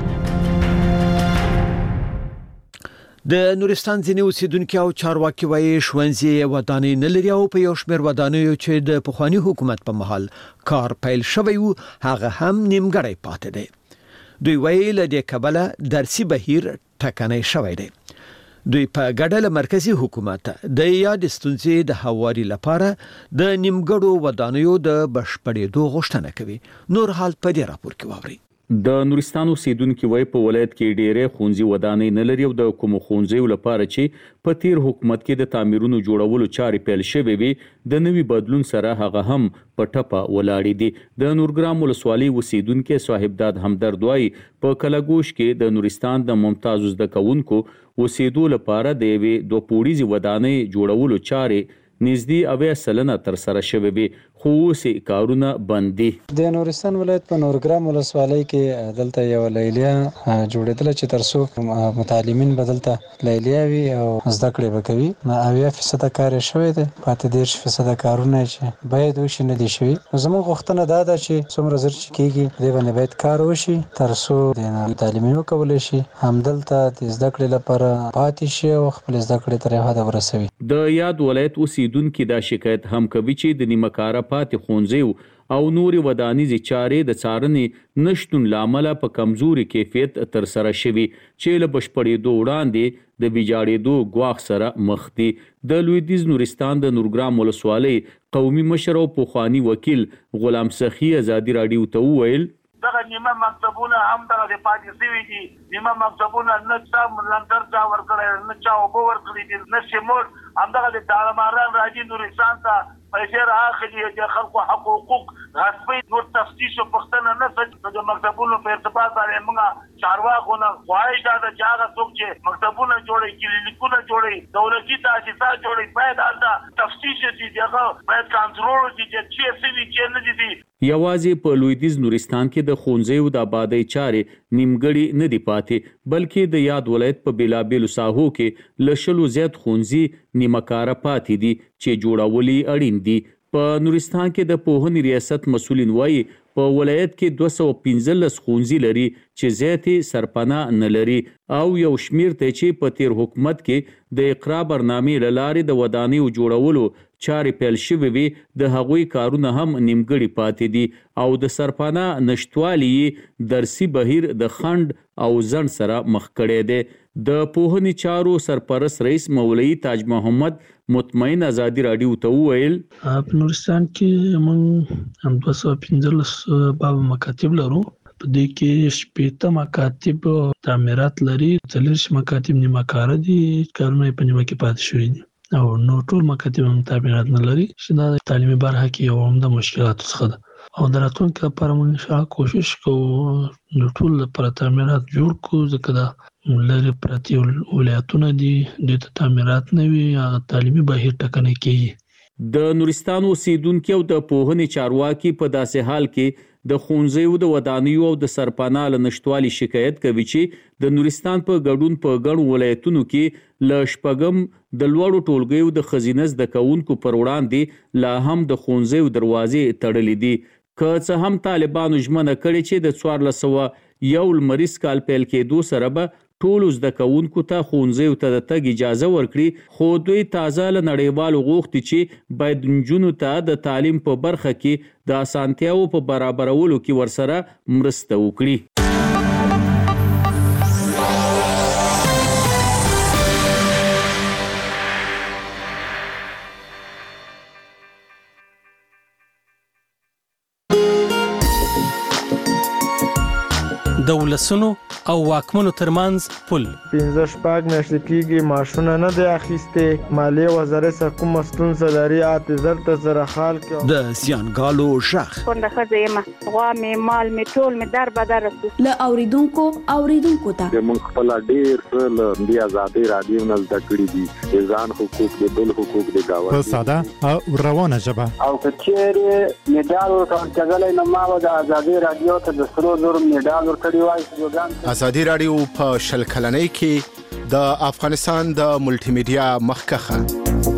د نورستان ځینې اوسیدونکو او چارواکي وایي ښوونځي ودانۍ نه لري او په یو شمېر ودانیو چې د پخوانی حکومت په مهال کار پیل شوی و هغه هم نیمګړی پاتې دی. دوی وایي له دې کبله درسي بهیر ټکنی شوی دی. دوی په ګډه له مرکزی حکومت د یاد ستونزې د هواري لپاره د نیمګړو ودانیو د بشپړېدو غوښتنه کوي. نور حال په دې راپور کې واوري. د نورستان اوسیدونکو وای په ولایت کې ډېرې ښوونځي ودانۍ نه لري او د کوم ښوونځیو لپاره چې په تیر حکومت کې د تعمیرونو جوړولو چارې پیل شوې وي د نوي بدلون سره هغه هم په ټپه ولاړې دي. د نورګرام ولسوالۍ اوسیدونکو صاحبداد همدرد وای په کلګوش کې د نورستان د ممتاز زده کوونکو اوسېدو لپاره د یوې دوه پوړیزې ودانۍ جوړولو چارې نږدې 90% تر سره شوې وي خو اوس کارونه بند دي. د نورستان ولایت په نورګرام ولسوالۍ کې دلته یو لیلیه جوړېدله چې ترڅو متعلمین بدلته لیلیه وي او زده کړې وکوي. 90% کار شوی دی، پاتې 10% کارونه چې باید وشي نه دي شوي. زموږ غوښتنه دا ده چې څومره زر چې کېږي دې باندې باید کار وشي ترڅو د متعلمین وکولی شي همدلته د زده کړې لپاره پاتې شي او خپل زده کړې تر حده ورسوي. د یاد ولایت اوسیدونکو دا شکایت هم کوي چې د نیمه کاره پاتې ښوونځیو او نوري ودانیزي چارې د څارنې نشټون لامل په کمزوري کیفیت تر سره شوي چې له بشپړېدو وړاندې د ویجاړېدو ګواښ سره مخ دي. د لویدیځ نورستان د نورګرام ولسوالۍ قومي مشر او پخوانی وکیل غلام سخی ازادي رادیو ته وویل دغه نیمه مکتبونه هم دغه پاتې شوي دي. نیمه مکتبونه نه چا لنګر چا ورکړی، نه چا اوبه ورکړي دي، نه سیموټ. همدغه د دارماران راځي نورستان ته پیسې رااخلي، د خلکو حقوق غصبي نور تفتیش او پوښتنه نه کوي. د مکتبونو په ارتباط باندې موږ چارواکو نه خواهش ده چې هغه څوک چې مکتبونه جوړوي، کلینیکونه جوړوي، دولتي تاسیسات جوړوي، باید هلته تفتیش وشي، هغه باید کنټرول وشي چې څه شوي څه نه دي. یوازې په لویدیځ نورستان کې د ښوونځیو د آبادۍ چارې نیمګړې نه دي پاتې بلکې د یاد ولایت په بیلابیلو ساحو کې له 100 زیات ښوونځي نیمه کاره پاتې دي چې جوړول یې اړین دي. په نورستان کې د پوهنې ریاست مسؤلین وایي په ولایت کې 215 ښوونځي لري چې زیاتې سرپناه نه لري او یو شمیر ته چې په تیر حکومت کې د اقرا برنامې له لارې د ودانیو جوړولو چارې پیل شوې وي د هغوی کارونه هم نیمګړي پاتې دي او د سرپناه نشټوالي درسي بهیر د خند او ځنډ سره مخ کړی دی. د پوهنې چارو سرپرست رئیس مولوي تاج محمد مطمئن ازادي رادیو ته وویل په نورستان کې موږ هم 215 باب مکاتب لرو. په دې کې 15 مکاتب تعمیرات لري، 40 مکاتب نیمه کاره دي، کارونه په نیمه کې پاتې شوي دي او نو ټول مکاتب هم تعمیرات نه لري چې دا د تعلیمي برخه کې یو هم د مشکلاتو څخه ده او د راتلونکي لپاره موږ انشاءالله کوشش کوو د ټول لپاره تعمیرات جوړ کړو ځکه دا لري پراتی ولایتونه دي د تعمیرات نه وي هغه تعلیمي بهیر ټکنی کیږي. د نورستان اوسیدونکو او د پوهنې چارواکي په داسې حال کې د ښوونځیو د ودانیو او د سرپناه له نشټوالي شکایت کوي چې د نورستان په ګډون په ګڼو ولایتونو کې له شپږم د لوړو ټولګیو د ښځینه زده کوونکو پر وړاندې لا هم د ښوونځیو دروازې تړلې دي. که څه هم طالبانو ژمنه کړې چې د 1401 لمریز کال پیل کېدو سره به ټولو زده کوونکو ته ښوونځیو ته د تګ اجازه ورکړي خو دوی تازه له نړیوالو غوښتي چې باید نجونو ته د تعلیم په برخه کې د اسانتیاو په برابرولو کې ورسره مرسته وکړي. د ولسونو او واکمنو ترمنځ پل 15 میاشتې کېږي معاشونه نه دی اخیستې، مالیې وزارت سره کومه ستونزه لري، اعتذار ته سره حال کې د زیانګالو شخ څنګه ښځه یم غوا مې مال مې ټول مې در بدر له اوریدونکو ته موږ خپل ډېر څه له دې ازادي رادیو نه زده کړي دي، ځان حقوق دي، بل حقوق دي گاوه په ساده او روانه ژبه او کچېره میډال ورکړل نه ما د ازادي رادیو ته د 100 میډال ورکړی وای. ازادي رادیو په شل کلنۍ کې د افغانستان د ملټي میډیا مخکخه.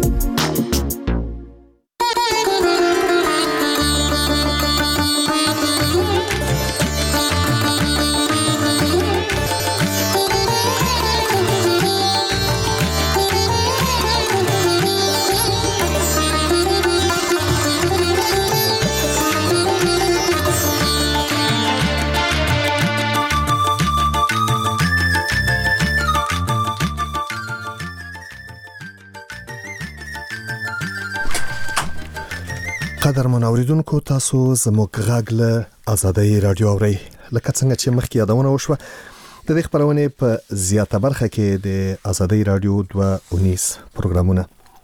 قدر منوریدونکو تاسو زموږ غږ له آزادۍ رادیو اورئ. لکه څنګه چې مخکې یادونه وشوه د دې خبرونه په زیاته برخه کې د آزادۍ رادیو 219 پروګرامونه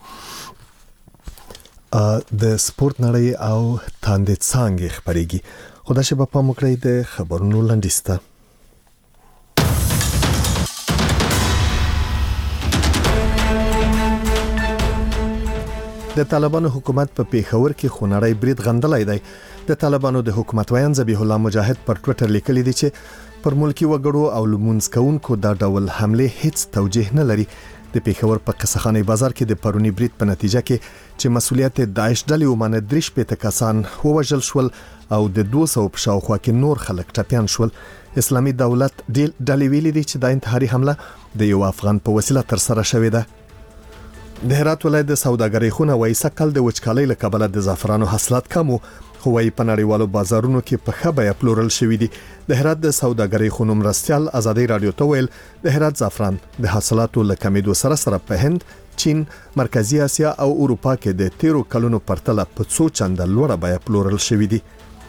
د سپورت نړۍ او تاندې څنګه خبريږي. خدای شي په پام وکړئ د خبرونو لنډیسته. د طالبانو حکومت په پیښور کې خونړی برید غندلای دی. د طالبانو د حکومت ویان ذبیح الله مجاهد پر ټوئیټر لیکلی دی چې پر ملکی وګړو او لمونځ کوونکو دا ډول حمله هیڅ توجیه نه لري. د پیښور په قصخانه بازار کې د پرونی برید په نتیجه کې چې مسولیت داعش ډلې ومنه درش په تکسان ووجل شول او د 200 په شاوخوا کې نور خلک ټپيان شول. اسلامي دولت ډلې ویلي دي چې د انتحاري حمله د یو افغان په وسیله تر سره شوې ده. د هرات ولایت د سوداګرۍ خونه وایي سکل د وچکالۍ له کبله د زعفرانو حاصلات کم وو، خو وايي په نړیوالو بازارونو کې په ښه بیه پلورل شوي دي. د هرات د سوداګرۍ خونو مرستیال آزادۍ رادیو ته ویل د هرات زعفران د حاصلاتو له کمیدو سره په هند، چین، مرکزی اسیا او اروپا کې د 13 کلونو پرتله په څو چنده لوړه بیه پلورل شوي دي.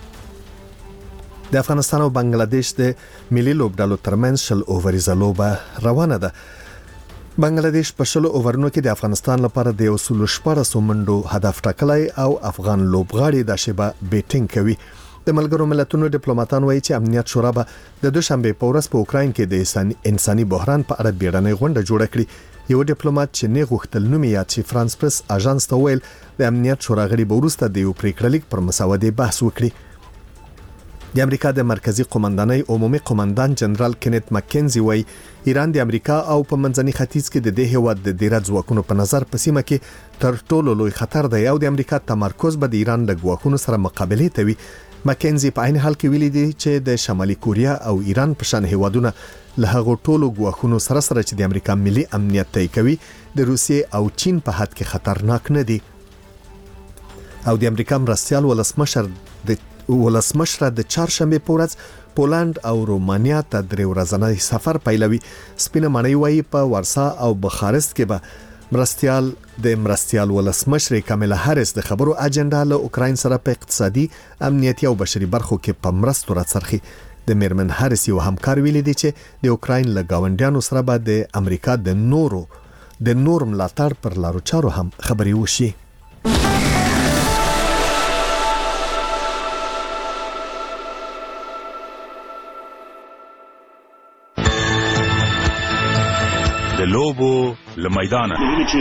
د افغانستان او بنگلاديش د ملي لوبډالو ترمنځ شل اووريزه لوبه روانه ده. بنگلاديش په شلو اوورونو کې د افغانستان لپاره د 114 منډو هدف ټاکلی او افغان لوبغاړي د شبا بیټینګ کوي. د ملګرو ملتونو ډیپلوماټان وایي چې امنیت شورا به د دوشنبه په ورځ په اوکراین کې د انساني بحران په اړه بیړنۍ غونډه جوړه کړي. یو ډیپلوماټ چې نه غوښتل نوم یې چې فرانس پریس اژانس ته ویل د امنیت شورا غړي به وروسته د یو پریکړلیک پر مسودې بحث وکړي. د امریکا د مرکزی قومندانۍ عمومي قومندان جنرال کینت مکینزي وایي ایران د امریکا او په منځني ختیځ کې د دې هیواد د ډیرت ځواکونو په نظر په سیمه کې تر ټولو لوی خطر دی او د امریکا تمرکز به د ایران د ځواکونو سره مقابله کوي. مکینزي په عین حال کې ویلي دی چې د شمالي کوریا او ایران په شان هیوادونه له هغو ټولو ځواکونو سره چې د امریکا ملي امنیت تای کوي د روسیې او چین په حد کې خطرناک نه دي. او د امریکا مرستیال ولسمشر د چهارشنبه په ورځ پولند او رومانیا ته 3 ورځنی سفر پیلوي. سپینه معنی وایي په ورسا او بخارست کې به مرستیال ولسمشر کاملا هریس د خبرو اجنډا له اوکراین سره په اقتصادي، امنیتي او بشري برخو کې په مرستو راڅرخي. د میرمن هریس یو همکار ویلي دی چې د اوکراین له گاونډیانو سره به د امریکا د نور ملاتړ پر لارو چارو هم خبري وشي. د لوبو لمیدانه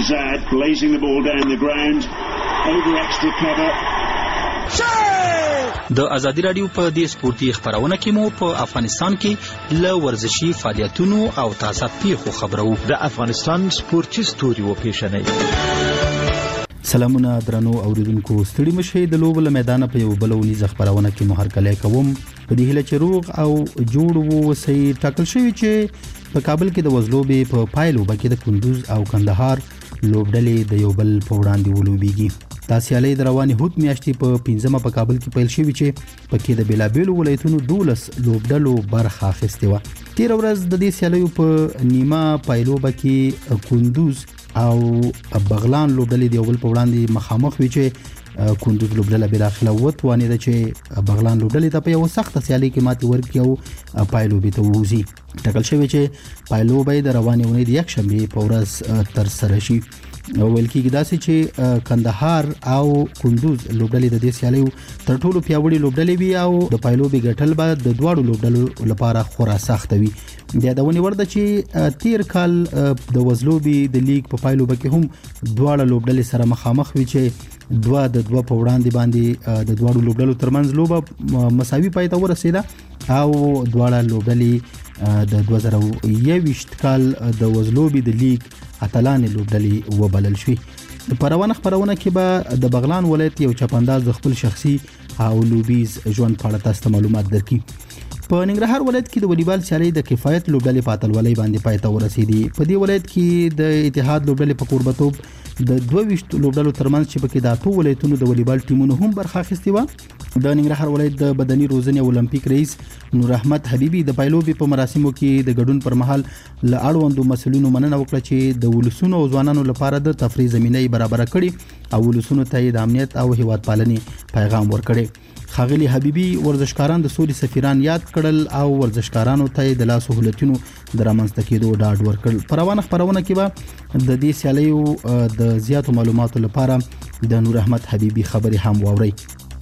د ازادي رادیو په دې سپورتي خبرونه کې مو په افغانستان کې ل ورزشي فعالیتونو او تازه پیښو خبرو. د افغانستان سپورتي ستوري و پیښنې. سلامونه درنو اوریدونکو، ستړي مشه د لوبو لمیدانه په یو بلونی خبرونه کې مو هرکلی کوم. په دې هله چې روغ او جوړ وو سي ټاکل شوی چې په کابل کې د وزلوبې په پایلوبه کې د کندوز او کندهار لوبډلې د یو بل په وړاندې ولوبېږي. دا سیالي د رواني هوت میاشتې په 15 په کابل کې پیل شوې چې پکې د بیلابېلو ولایتونو 12 لوبډلو برخه اخیستې و. تیر ورځ د دې سیالیو په نیمه پایلوبه کې کندوز او بغلان لوبډلې د یو بل په وړاندې مخامخ وي چې کندوز لوبډله بل اخلا وتوانې ده چې بغلان لوبډلې ته په یو سخت سیالي کې ماتې ورکړي او پایلوبې ته ووزي. ټاکل شوی چې پایلوبې د روانې اونۍ د یک شنبه په ورځ تر سره شي. ویل کېږي داسې چې کندهار او کندوز لوبډلې د دې سیالیو تر ټولو پیاوړي لوبډلې وي او د پایلوبې ګټل به د دواړو لوبډلو لپاره خورا سخت وي. د یادونې ورده چې تیر کال د وزلوبې د لیګ په پایلوبه کې هم دواړه لوبډلې سره مخامخ وي چې دوه په وړاندې باندې د دواړو لوبډلو ترمنځ لوبه مساوي پای ته ورسېده او دواړه لوبډلې د 2021 کال د وزلوبي د لیگ اتلان لوبډلې وبلل شوې. پروانه خبرونه کې به د بغلان ولایت یو چپنداز د خپل شخصي او لوبیز ژوند په اړه تاسو ته معلومات درکړي. په ننګرهار ولایت کې د والیبال سیالي د کفایت لوبډلې په اتلولۍ باندې پای ته ورسېدي. په دې ولایت کې د اتحاد لوبډلې په قربتوب د 22 لوبډلو ترمنځ چې پکې د 8 ولایتونو د والیبال ټیمونو هم برخه اخیستې و. د ننګرهار ولایت د بدني روزنې اولمپیک رئیس نور احمد حبیبي د پایلوبي په مراسمو کې د ګډون پر مهال ل اړوندو مسؤلینو مننه وکړه چې د ولسونو او ځوانانو لپاره د تفریح زمینه برابر کړي او ولسونو ته د امنیت او هیواد پالنې پیغام ورکړي. خاغلی حبیبی ورزشکاران د سولې سفیران یاد کړل او ورزشکارانو ته د لاس سہولتونو د رامنځته کېدو ډاډ ورکړل. پروانه خبرونه کې به د دې سیالیو د زیاتو معلوماتو لپاره د نور احمد حبیبی خبري هم واوري.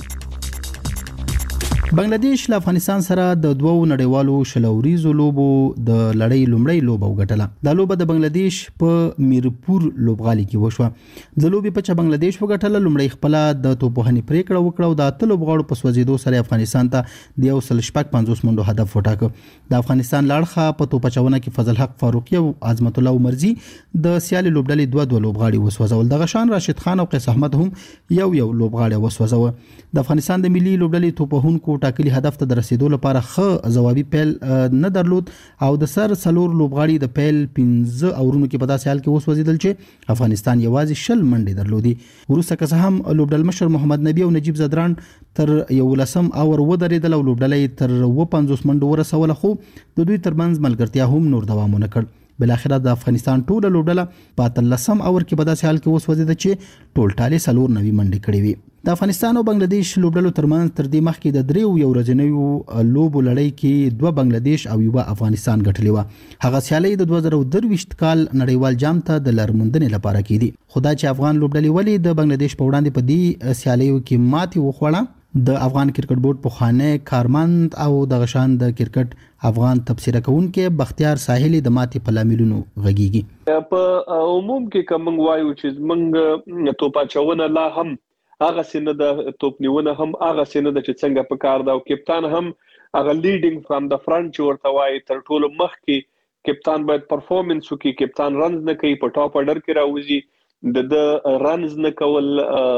بنگلاديش له افغانستان سره د دوو نړیوالو شلوریزو لوبو د لړۍ لومړی لوبه وګټله. دا لوبه د بنگلاديش په میرپور لوبغالي کې وشوه. د لوبې په چا بنگلاديش وګټله لومړی خپل د توپوهنې پریکړه وکړه او د اتلو لوبغاړو په سوځیدو سره افغانستان ته د 150 منډو هدف وټاکه. د افغانستان لاړخه په توپچونه کې فضل حق فاروقي او عظمت الله عمرزي د سیالي لوبډلې دوه لوبغاړي وسوځول. د غشان راشد خان او قیس احمد هم یو لوبغاړی وسوځول. د افغانستان د ملي لوبډلې توپوهونکو ټاکلي هدف ته د رسیدو لپاره ښه ځوابي پیل نه درلود او د سر څلور لوبغاړي د پیل 15 اورونو کې په داسې حال کې وسوځیدل چې افغانستان یوازې 10 منډې درلودي. وروسته که هم لوبډل مشر محمد نبی او نجیب زدران تر 11 اور ودرېدل او لوبډلې تر 50 منډو ورسول خو د دوی ترمنځ ملګرتیا هم نور دوام ونه کړ. بل اخر د افغانستان ټول لوبډله په 13 اور کې په داسې حال کې وسوځیده چې ټول ټاله 4 نوي منډې کړې وي. د افغانستان او بنگلاديش لوبډلو ترمنځ تر دې مخکې د دریو یو ورځنیو لوبو لړۍ کې 2 بنگلاديش او 1 افغانستان ګټلې و. هغه سیالي د 2023 کال نړیوال جام ته د لارموندنې لپاره کېدی. خدای چې افغان لوبډلې ولی د بنگلاديش په وړاندې په دې سیالیو کې ماتې وخوړه. د افغان کرکټ بورډ په خانه کارمند او د غشان د کرکټ افغان تبصره کوونکې بختیار ساحلی د ماتې په لاملونو غږیږي. په عموم کې کوم وایو چې موږ توپاچونه لا هم هغه سینه د توپ نیونه هم هغه سینه د چې څنګه په کار دا او کپتان هم هغه لیډینګ فرام د فرنٹ چې ورته وایي تر ټولو مخ کې کپتان باید پرفورمنس وکړي. کپتان رنز نه کوي په ټاپ اډر کې راوځي د رنز نه کول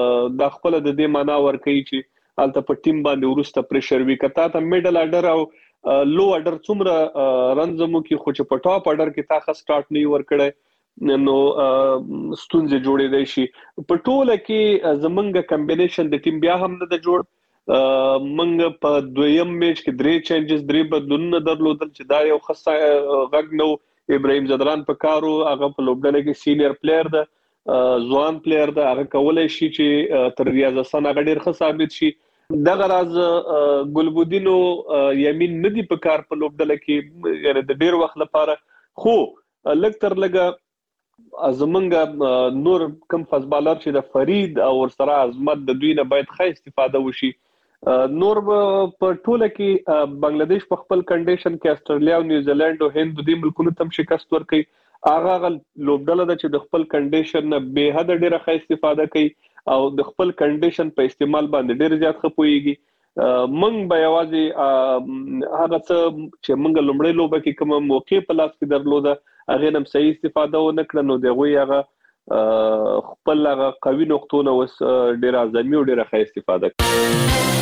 د خپل د دې معنا ور کوي چې الته په ټیم باندې ورسته پریشر وی کتا ته میډل اډر او لو اډر څومره رنزمو کې خو چې په ټاپ اډر کې تا خاص سٹارټ نه ور کړی نو ستونزې جوړې دی شي. په ټوله کې زمونږ کمبینیشن د ټیم بیا هم نه د جوړ. منګ په دویم میچ کې 3 چینجز 3 بدلونونه درلودل چې دا یو خاصه غږ نو. ابراهیم زدران په کارو هغه په لوبډله کې سینیئر پلیئر ده ځوان پلیئر ده هغه کولای شي چې تر ریاض حسن هغه ډیر ښه ثابت شي. دغه راز ګلبودینو یمین ندی په کار په لوبډله کې یعنی د ډیر وخت لپاره خو لکتر لګه زمونږ نور کم فزبالر چې د فرید او ورسره عظمت د دوی نه باید ښه استفاده وشي. نور په ټوله کې بنگلاديش په خپل کنډیشن کې استرالیا او نیوزیلند او هند د ملکونو تم شکست ورکړي. هغه لوبډله ده چې د خپل کنډیشن نه به حد ډیره ښه استفاده کوي او د خپل کنډیشن په استعمال باندې ډیر زیات خپويږي. منګ به یوازې هغه څه چې منګ لومړی لوبه کې کوم موقع په لاس کې درلوده هغه نم صحیح استفاده و نه کړ نو دغه هغه خپل هغه قوي نقطونه وس ډیر اعظمي او ډیر ښه استفاده کوي.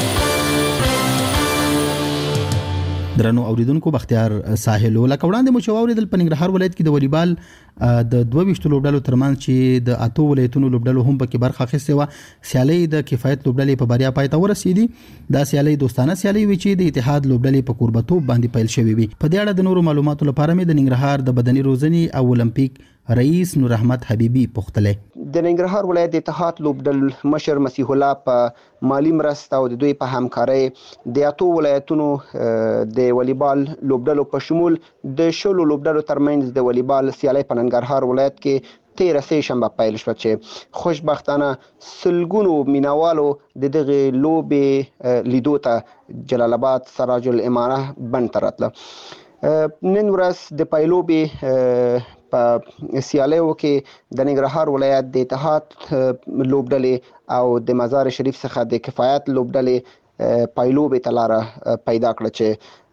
درنو اوریدونکو بختیار ساحل لکه وړاندې مو چې اوریدل په ننګرهار ولایت کې د والیبال د 22 لوبډلو ترمنځ چې د 8 ولایتونو لوبډلو هم پکې برخه اخیستې و. سیالي د کفایت لوبډلې په بریا پای ته ورسېدي. دا سیالي دوستانه سیالي وی چې د اتحاد لوبډلې په قربتوب باندې پیل شوې وي. په دې اړه د نورو معلوماتو لپاره مې د ننګرهار د بدني روزنې او اولمپیک رئیس نور احمد حبیبی پوښتلې. د ننګرهار ولایت د اتحاد لوبډل مشر مسیح الله په مالی مرسته او د دوی په همکارۍ د 8 ولایتونو د والیبال لوبډلو په شمول د 10 لوبډلو ترمنځ د والیبال سیالي په ننګرهار ولایت کې 13 شنبه پیل شو چې خوشبختانه سلګونو مینوالو د دغه لوبې لیدو ته جلال آباد سراج الاماره بند تراتله. نن ورځ د پایلوبې په سیالیو کې د ننګرهار ولایت د اتحاد لوبډلې او د مزار شریف څخه د کفایت لوبډلې پایلوبې تلاره پیدا کړ چې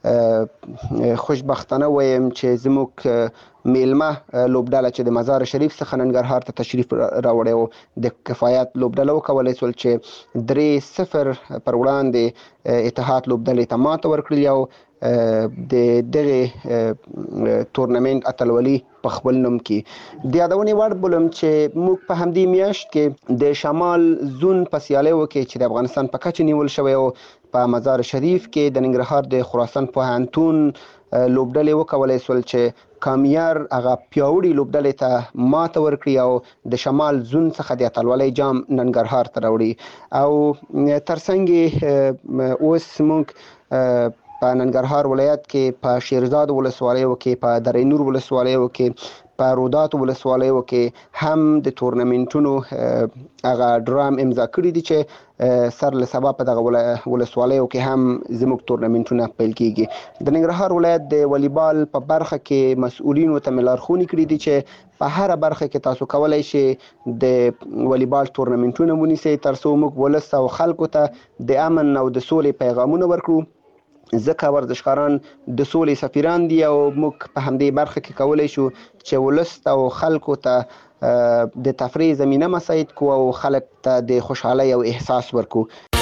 خوشبختانه وایم چې زموږ میلمه لوبډله چې د مزار شریف څخه ننګرهار ته تشریف راوړی و د کفایت لوبډله وکولی شول چې 3-0 پر وړاندې اتحاد لوبډلې ته ماته ورکړل او د دغه تورنمنت اتلولي په خپل نوم کې د یادونې وړ بولم چې موږ په همدې میاشت کې د شمال زون په سیالیو کې چې د افغانستان په کچه نیول شوی او په مزار شریف کې د ننګرهار د خراسان پوهنتون لوبډلې وکولای شول چې کامیار هغه پیاوړي لوبډلې ته ماته ورکړي او د شمال زون څخه د اتلولۍ جام ننګرهار ته راوړي او ترڅنګ اوس موږ په ننګرهار ولایت کې په شیرزاد ولسوالیو کې په درې نور ولسوالیو کې په رودات ولسوالیو کې هم د تورنمنټونو هغه ډرام امضا کړی دي چې سر له سبا په دغه ولسوالیو کې هم زموږ تورنمنټونه پیل کیږي د ننګرهار ولایت د والیبال په برخه کې مسؤلینو ته لارښوونې کړې دي چې په هر برخه کې تاسو کولای شئ د والیبال تورنمنټونه ونیسئ ترڅو موږ ولس او خلکو ته د امن او د سولې پیغامونه ورکړو ځکه ورزشکاران د سولې سفیران دي او موږ په همدې برخه کې کولای شو چې ولس او خلکو ته د تفریح زمینه مساعد کو او خلک ته د خوشحالۍ او احساس ورکو.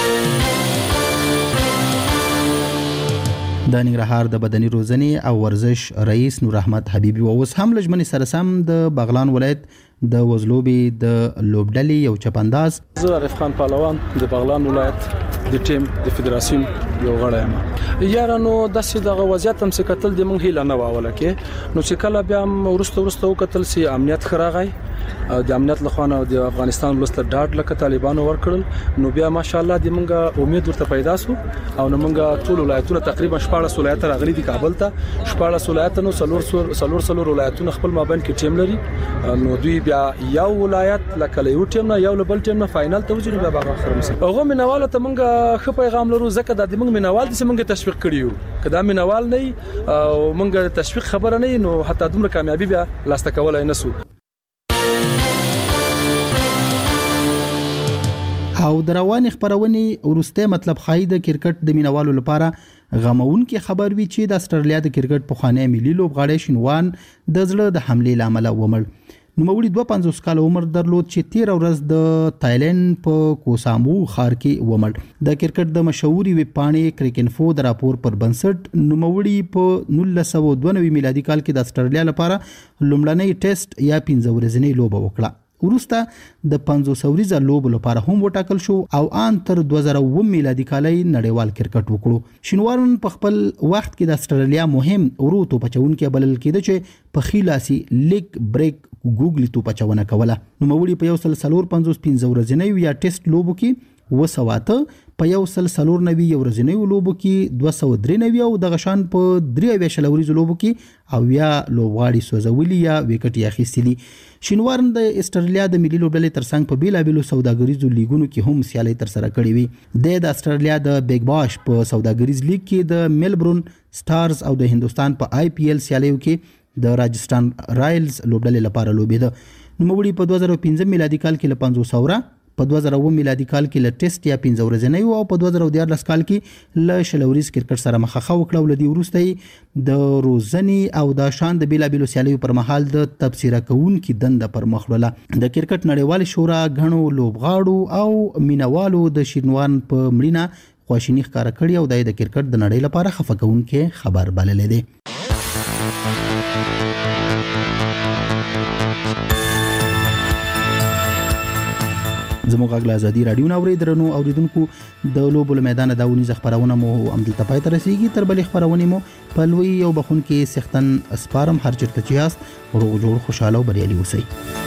د ننګرهار د بدني روزنې او ورزش رئیس نور احمد حبیبي اوس هم لجمنې سره سم د بغلان ولایت د وزلوبې د لوبډلې یو چپنداز زه عارف خان پهلوان د بغلان ولایت د ټیم د فدراسیون یو غړی یم. یارانو داسې دغه وضعیت هم څه کتل د موږ هیله نه واوله کې نو چې کله بیا هم ورسته وکتل سي امنیت خراغی د امنیت لخوانه د افغانستان ولست ډاډ لکه طالبانو ورکړل نو بیا ماشاءالله د موږ امید ورته پیدا سو او نو موږ ټول ولایتونه تقریبا 14 ولایت راغلي دي کابل ته 14 ولایتونو سلور ولایتونه خپل مابین کې ټیم لري نو دوی بیا یو ولایت لکه یو ټیم نه یو بل ټیم نه فائنل ته وځي بیا هغه اخر مسه هغه منواله ته موږ خو پیغام لرو ځکه د موږ منوال دي موږ تشویق کړیو کدا منوال نه او موږ تشویق خبره نه نو حتی دومره کامیابی بیا لاسته کولای نه سو. او دروان خبرونه ورسته مطلب خای د کرکټ د مینوالو لپاره غمون کې خبر وی چې د استرالیا د کرکټ په خانه ملي لوبغاړي شینوان د زړه د حمله لامل ومړ. نو مولي 52 کال عمر درلود چې 13 ورځ د تایلند په کوسامو ښار کې ومړ. د کرکټ د مشهوري ویب پاڼې کرکینفو د راپور پر بنسټ نو مولي په 1992 میلادي کال کې د استرالیا لپاره لومړنۍ ټیسټ یا 15 ورځنۍ لوبه وکړه. ورسته د 500 ورځې لوب لپاره هم وټاکل شو او ان تر 2009 میلادي کال نړیوال کرکټ وکړو. شینوارن په خپل وخت کې د استرالیا مهم وروته پچون کې بلل کېده چې په خیلاسي لیگ بریک ګوګل تو پچونه کوله. نو مولي په 145 ورځې یا ټیسټ لوب کې وسواته په 190 ورځې لوب کې 293 او د غشان په 23 ورځې لوب کې او یا لوبغاړي سوزولي یا وکټ اخیستلی. شینوارن د استرالیا د ملي لوبډلې ترڅنګ په بیلابیلو سوداګریزو لیګونو کې هم سیالي تر سره کړې وي. د استرالیا د بیگ باش په سوداګریز لیګ کې د میلبورن سټارز او د هندستان په IPL سیالیو کې د راجستان رایلز لوبډلې لپاره لوبېده. نو مولي په 2015 میلادي کال کې له 500 وره په 2009 میلادي کال کې له ټیسټ یا 15 ورځې او په 2014 کال کې له شلوريز کرکټ سره مخه وکړه ولدي ورسته د روزنې او د شان د بیلابیلو سیالیو پر مهال د تبصره کوونکې دنده پر مخ وړله. د کرکټ نړیوال شورا غنو لوبغاړو او مینوالو د شینوان په مړینه خواشینی ښکارا کړی او د کرکټ د نړۍ لپاره خفقونکې خبر بللې ده. زموږ غږ ازادي رادیو نو اوریدرنو اوریدونکو د لوبو میدان داونی خبرونه مو عمدل تپای تر رسیدي تر بلې خبرونه مو په لوی او بخون کې سختن اسپارم هر چرته چیاست روغ جوړ خوشاله او بریالي اوسئ.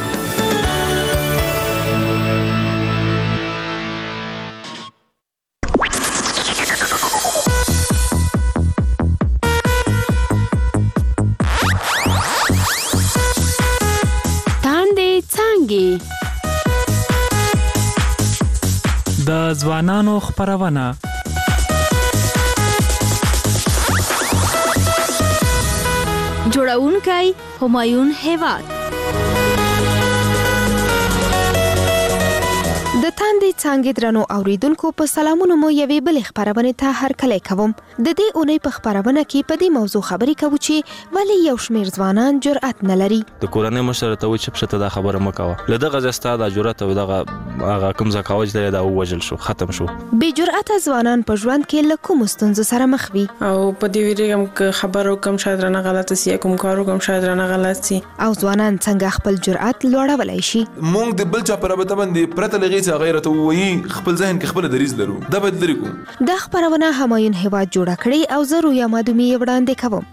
د ځوانانو خبرونه جوړونکی همایون هیواد د تاندې څنګه درنو اوریدونکو په سلامونو مو یوې بلې خبرونه ته هرکلی کوم. د دې اونۍ په خبرونه کې په دې موضوع خبرې کوو چې ولې یو شمېر ځوانان جرأت نه لري. د کورنۍ مشر ته وایي چې پښته دا خبره مکوه، له دغه ځستا د جرأت او دغه هغه کوم زکاوج دی دا وجل شو، ختم شو. بې جرأته ځوانان په ژوند کې له کومو ستونزو سره مخ وي او په دې ویریږم خبرو کم شاید رانه غلط سي، کوم کارو کم شاید رانه غلط سي، او ځوانان څنګه خپل جرأت لوړولای شي. مونږ د بل چا پر رابطه باندې پرته لغې غیرت وایي خپل ذهن کې خپل دریز لرو، دا باید لري کوم. دا خبرونه همایون هیواد جوړه کړې او زه رویا مادومي وړاندې کوم.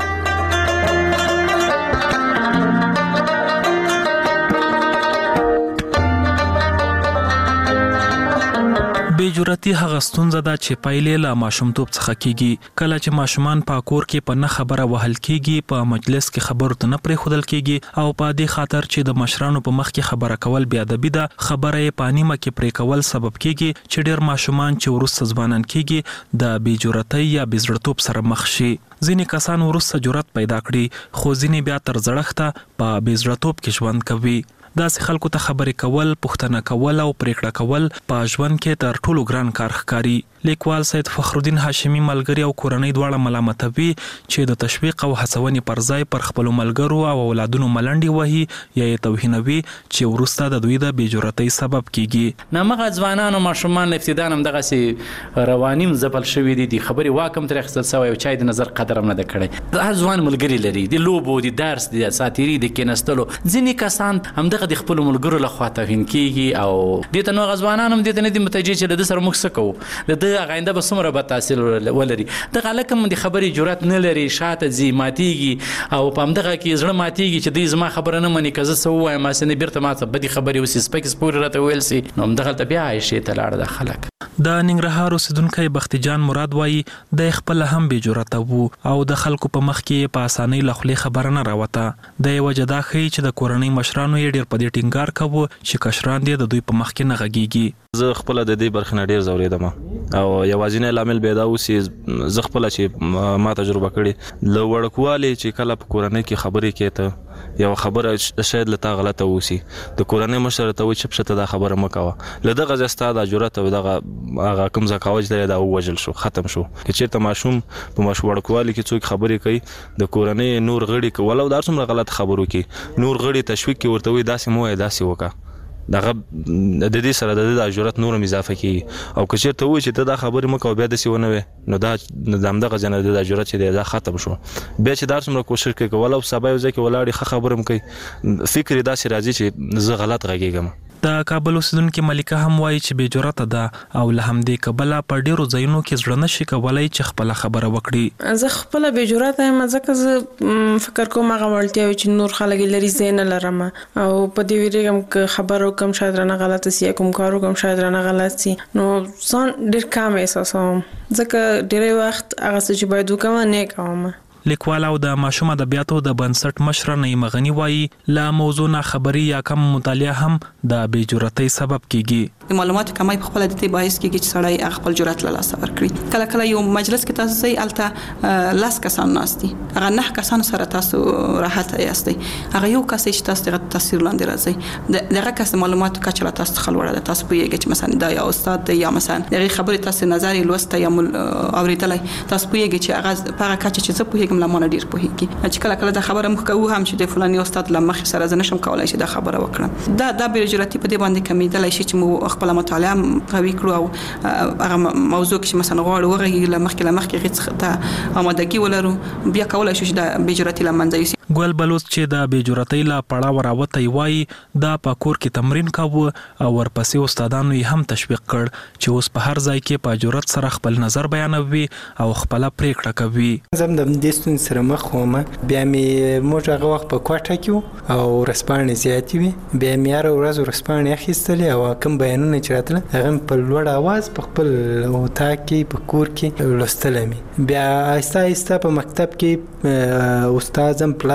بې جرأتي هغه ستونزه ده چې پایلې له ماشومتوب څخه کیږي. کله چې ماشومان په کور کې په نه خبره وهل کیږي، په مجلس کې خبرو ته نه پرېښودل کیږي او په دې خاطر چې د مشرانو په مخ کې خبره کول بې ادبي ده، خبره یې په نیمه کې پرې کول سبب کیږي چې ډېر ماشومان چې وروسته ځوانان کیږي د بې جرأتۍ یا بې زړه‌توب سره مخ شي. ځینې کسان وروسته جرأت پیدا کړي، خو ځینې بیا تر زړښته په بې زړه‌توب کې ژوند کوي. داسې خلکو ته خبرې کول، پوښتنه کول او پریکړه کول په ژوند کې تر ټولو ګران کار ښکاري. لیکوال سید فخرالدین هاشمي ملګری او کورنۍ دواړه ملامتوي چې د تشویق او هڅونې پر ځای پر خپلو ملګرو او اولادونو ملنډې وهي یا یې توهینوي چې وروسته د دوی د بې جرأتۍ سبب کیږي. نامغه ځوانان او ماشومان ابتداً هم دغسې رواني ځپل شوي دي، د خبرې واکم ترې اخیستل سوی او چا د نظر قدر هم نه ده کړی. هر ځوان ملګري لري، د لوبو، د درس، د ساتیري، د کېناستلو. ځینې کسان همدغه د خپلو ملګرو لخوا توهین کیږي او دې ته نو هغه ځوانان هم دې ته نه دي متوجه چې له ده سره موږ څه کوو، د ده آینده به څومره بد تاثیر ولري. دغه هلک هم د خبرې جرأت نه لري، شاته ځي، ماتېږي او په همدغه کې زړه ماتېږي چې دوی زما خبره نه مني، که زه څه ووایم هسې نه بېرته ماته بدې خبرې وسي، سپکې سپورې راته ویل سي، نو همدغلته بیا عایشې ته لاړه دا خلک. د ننګرهار اوسیدونکی بختي جان مراد وایي د خپل هم بې جرأته وو او د خلکو په مخ کې په اسانۍ له خولې خبره نه راوته. د یې وجه دا ښیي چې د کورنۍ مشرانو یې ډېر په دې ټینګار کوو چې کشران دې د دوی په مخ کې نه غږیږي. زه خپل د دې برخې نه ډېر ځورېدم او یوازینی لامل به دا اوسي زه خپل چې ما تجربه کړې له وړکوالي چې کله په کورنۍ کې خبرې کې ته یو خبره شاید لته غلطه وسی، د کورنۍ مشر ته وایي چې پښته دا خبره مکوه، له دغه ځستا د جرأت او دغه هغه کوم زکاوج دی دا وجل شو، ختم شو. که چیرته ماشوم په وړکوالي کې څوک خبرې کوي، د کورنۍ نور غړي ولو دا څومره غلط خبرو کې نور غړي تشویق کې ورته وایي داسې مو وایي داسې وکړه، دغه د دې سره د جرأت نور اضافه کیږي. او که چیرته وایي چې ته دا خبرې مکوه بیا داسې ونه وي، نو دا د همدغه ځای نه د جرأت چې دی دا ختم شو. بیا چې دا څومره کوشش کوي که ولو سبا یو ځای کې ولاړې ښه خبره هم کوي، فکر یې داسې راځي چې زه غلط غږېږم. د کابل اوسیدونکي ملکه هم وایي چې بې جرأته ده او له همدې کبله په ډیرو ځایونو کې زړه نشي کولی چې خپله خبره وکړي. زه خپله بې جرأته یم ځکه زه فکر کوم هغه وړتیاوې چې نور خلک یې لري زه یې نه لرم او په دې ویریږم که خبرو کم شاید رانه غلطه سي، کوم کارو کم شاید رانه غلط سي، نو ځان ډېر کم احساسوم ځکه ډېری وخت هغه څه چې باید وکړم نه یې کوم. لیکوال او د ماشوم ادبیاتو د بنسټ مشره نعیم غنی وایي له موضوع نه خبري یا کم مطالعه هم د بې جرأتۍ سبب کیږي. د معلوماتو کمی په خپل د دې باعث کیږي چې سړی خپل جرأت له لاسه ورکړي. کله کله یو مجلس کې تاسو ځئ الته لاس کسان ناستي، هغه 9 کسان سره تاسو راحت یاستئ، هغه یو کس چې تاسو دغه تاثیر لاندې راځي، دغه کس معلوماتو کچه تاسو خلوړه ده، تاسو پوهیږئ چې مثلا دا یا استاد دی یا مثلا دغه خبره تاسو نظر لوسته یا اوریدلای، تاسو پوهیږئ چې هغه په هغه کچه چې زه پوهیږم لمونه ډیر پوهیږي چې کله کله دا خبره مخ کوو هم چې د فلاني استاد لمخ سره زه نشم کولای چې دا خبره وکړم. دا بې جرأتي په دې باندې کمیدلای شي چې مو خپل مطالعه قوي کړو او هغه موضوع کې مثلا غواړو وغږیږو لمخ کې هیڅ ته آمادګي ولرو، بیا کولای شو چې دا بې جرأتي لمنځه یوسي. ګل بلوچ چې د بې جرأتۍ له پړاوه راوتی وایي دا په کور کې تمرین کاوه او ورپسې استادانو یې هم تشویق کړ چې اوس په هر ځای کې په جرأت سره خپل نظر بیانوي او خپله پریکړه کوي. زه د دې ستونزې سره مخ وم، بیا مې موږ هغه وخت په کوټه کې او ورځپاڼې زیاتې وې، بیا مې هره ورځ ورځپاڼې اخیستلې او کوم بیانونه چې راتله هغه مې په لوړ اواز په خپل اتاق کې په کور کې لوستلی مې. بیا آهسته آهسته په مکتب کې استاد هم پلار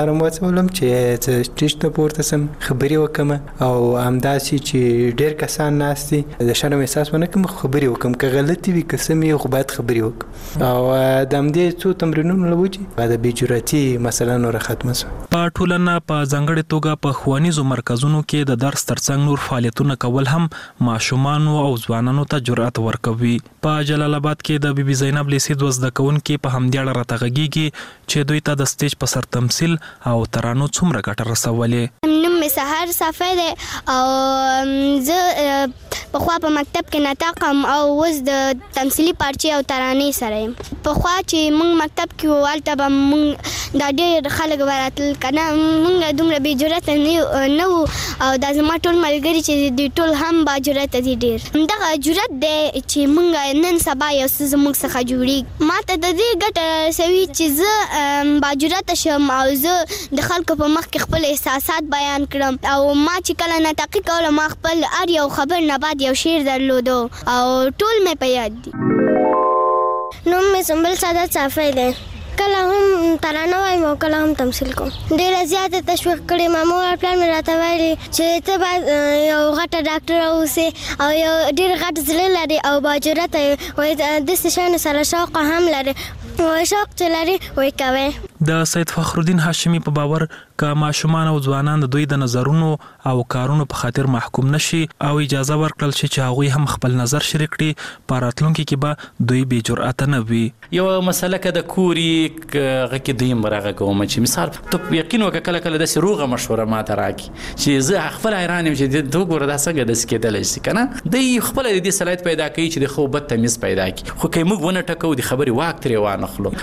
لارم وڅولم چې سټیج ته پورته سم خبري وکم او همداسې چې ډېر کسان ناستي د شرم احساس ونه کوم خبري وکم که غلطي وي که سمي خو باید خبري وکم او د همدې څو تمرینونو لوجي د بې جرأتي مثلا نور ختمه شو. په ټولنه په ځانګړې توګه په ښوونیزو مرکزونو کې د درس ترڅنګ نور فعالیتونه کول هم ماشومانو او ځوانانو ته جرأت ورکوي. په جلال آباد کې د بیبي زینب لیسې دوه زده کوونکي په همدې اړه راته غږیږي چې دوی ته د سټیج په سر تمثیل او ترانو څومره ګټه رسولې. نوم مې سحر صافی دی او زه پخوا په مکتب کې نطاقم او اوس د تمثیلي پارچې او ترانې سره یم. پخوا چې موږ مکتب کې وو هلته به موږ دا ډېر خلک به راتلل که نه موږ دومره بې جرأته نه وو او دا زما ټول ملګري چې دوی ټول هم با جرأته دي ډېر. همدغه جرأت دی چې موږ نن سبا یو څه زموږ څخه جوړېږي. ما ته د دې ګټه رسوي چې زه با جرأته شم او زه د خلکو په مخ کې خپل احساسات بیان کړم او ما چې کله نطاقي کوله ما خپل هر یو خبر نه بعد یو شعر درلودو او ټول مې په یاد دي. نوم مې سنبل سعادت صافی دی. کله هم ترانه وایم او کله هم تمثیل کوم. ډېره زیاته تشویق کړې ما مور پلار مې راته ویلي چې ته باید یو غټه ډاکټره اوسې او یو ډېر غټ زړه لري او باجرته یې وایي داسې شیانو سره شوق هم لري وایي شوق چې لري وایي کوي. د سید فخرالدین هاشمي په باور که ماشومان او ځوانان د دوی د نظرونو او کارونو په خاطر محکوم نشي او اجازه ورکړل شي چې هغوی هم خپل نظر شریک کړي په راتلونکي کې به دوی بې جرأته نه وي. یو مسله که د کوري هغه کې دویم راغه کوم چې مثال ته یقین وکړه کله کله داسې روغه مشوره ماته راکړي چې زه خپل حیران یم چې ته وګوره دا څنګه داسې کېدلی شي که نه دی خپله د دې صلاحیت پیدا کوي چې د ښه او بد تمیز پیدا کړي خو که موږ ونه ټکو د خبرې واک ترې وانخلو.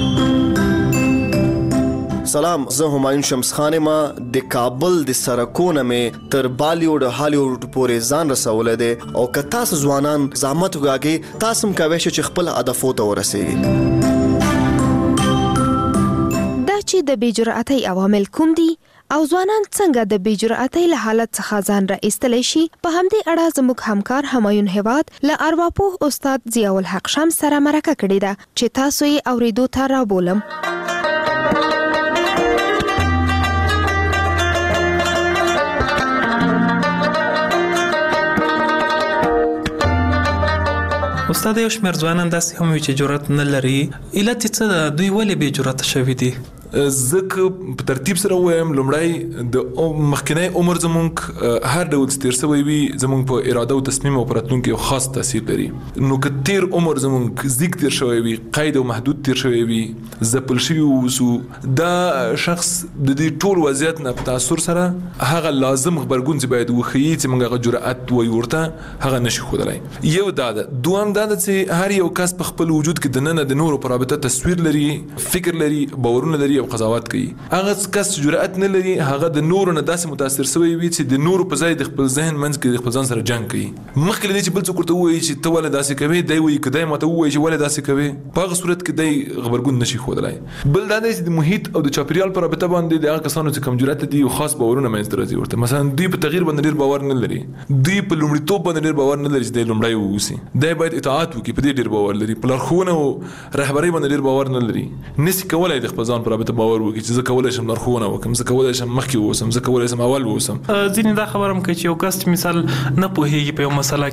سلام زه همایون شمس خان ما د کابل د سرکونه مې تر بالیوډ هالیوډ پورې ځان رسولې ده او که تاسو ځوانان زحمت وکړئ تاسو هم کولی شئ چې خپل هدفو ته ورسیږئ. دا چې د بې جرأتۍ عوامل کوم دي او ځوانان څنګه د بې جرأتۍ له حالت څخه ځان را ایستلی شي په همدې اړه زموږ همکار همایون هیواد له ارواپوه استاد ضیاء الحق شمس سره مرکه کړې ده چې تاسو یې اورېدو ته رابولم. استاد یو شمېر ځوانان داسې هم وي چې جرأت نه لري. علت یې څه ده؟ دوی ولې بې جرأته شوي دي؟ زه په ترتیب سره وایم لومړی د مخکنی عمر زمونږ هر ډول تیر شوی وي زمونږ په اراده او تصمیم او په راتلونکي یو خاص تاثیر لري. نو که تیر عمر زمونږ زیږ تیر شوی وي قید او محدود تیر شوی وي ځپل شوي اوسو دا شخص د دې ټول وضعیت نه په تاثر سره هغه لازم غبرګون چې باید وښیي چې موږ هغه جرأت وایو ورته هغه نشي ښودلی. یو دا ده. دویم دا ده چې هر یو کس په خپل وجود کې دننه د نورو په رابطه تصویر لري فکر لري باورونه لري او قضاوت کوي. هغه کس جرأت نه لري هغه د نورو نه داسې متاثر شوی وي چې د نورو په ځای د خپل ذهن منځ کې د خپل ځان سره جنګ کوي. مخکې له دې چې بل څوک ورته ووایي چې ته ولې داسې کوې دی وایي که دی ماته ووایي چې ولې داسې کوې په هغه صورت کې دی غبرګون نشي ښودلی. بل دا دی چې د محیط او د چاپیریال په رابطه باندې د هغه کسانو چې کم جرأت دي یو خاص باورونه منځته راځي ورته. مثلا دوی په تغییر باندې ډېر باور نه لري دوی په لومړیتوب باندې ډېر باور نه لري چې دی لومړی واوسي دی باید اطاعت وکړي په دې ډېر باور لري په لارښوونه او رهبرۍ باندې ډېر باور نه لري نشي کولی د خپل ځان په رابطه باور وکړي چې زه کولی شم لارښوونه وکړم زه کولی شم مخکې واوسم زه کولی شم اول واوسم. ځینې دا خبره هم کوي چې یو کس مثال نه پوهېږي په یو مسله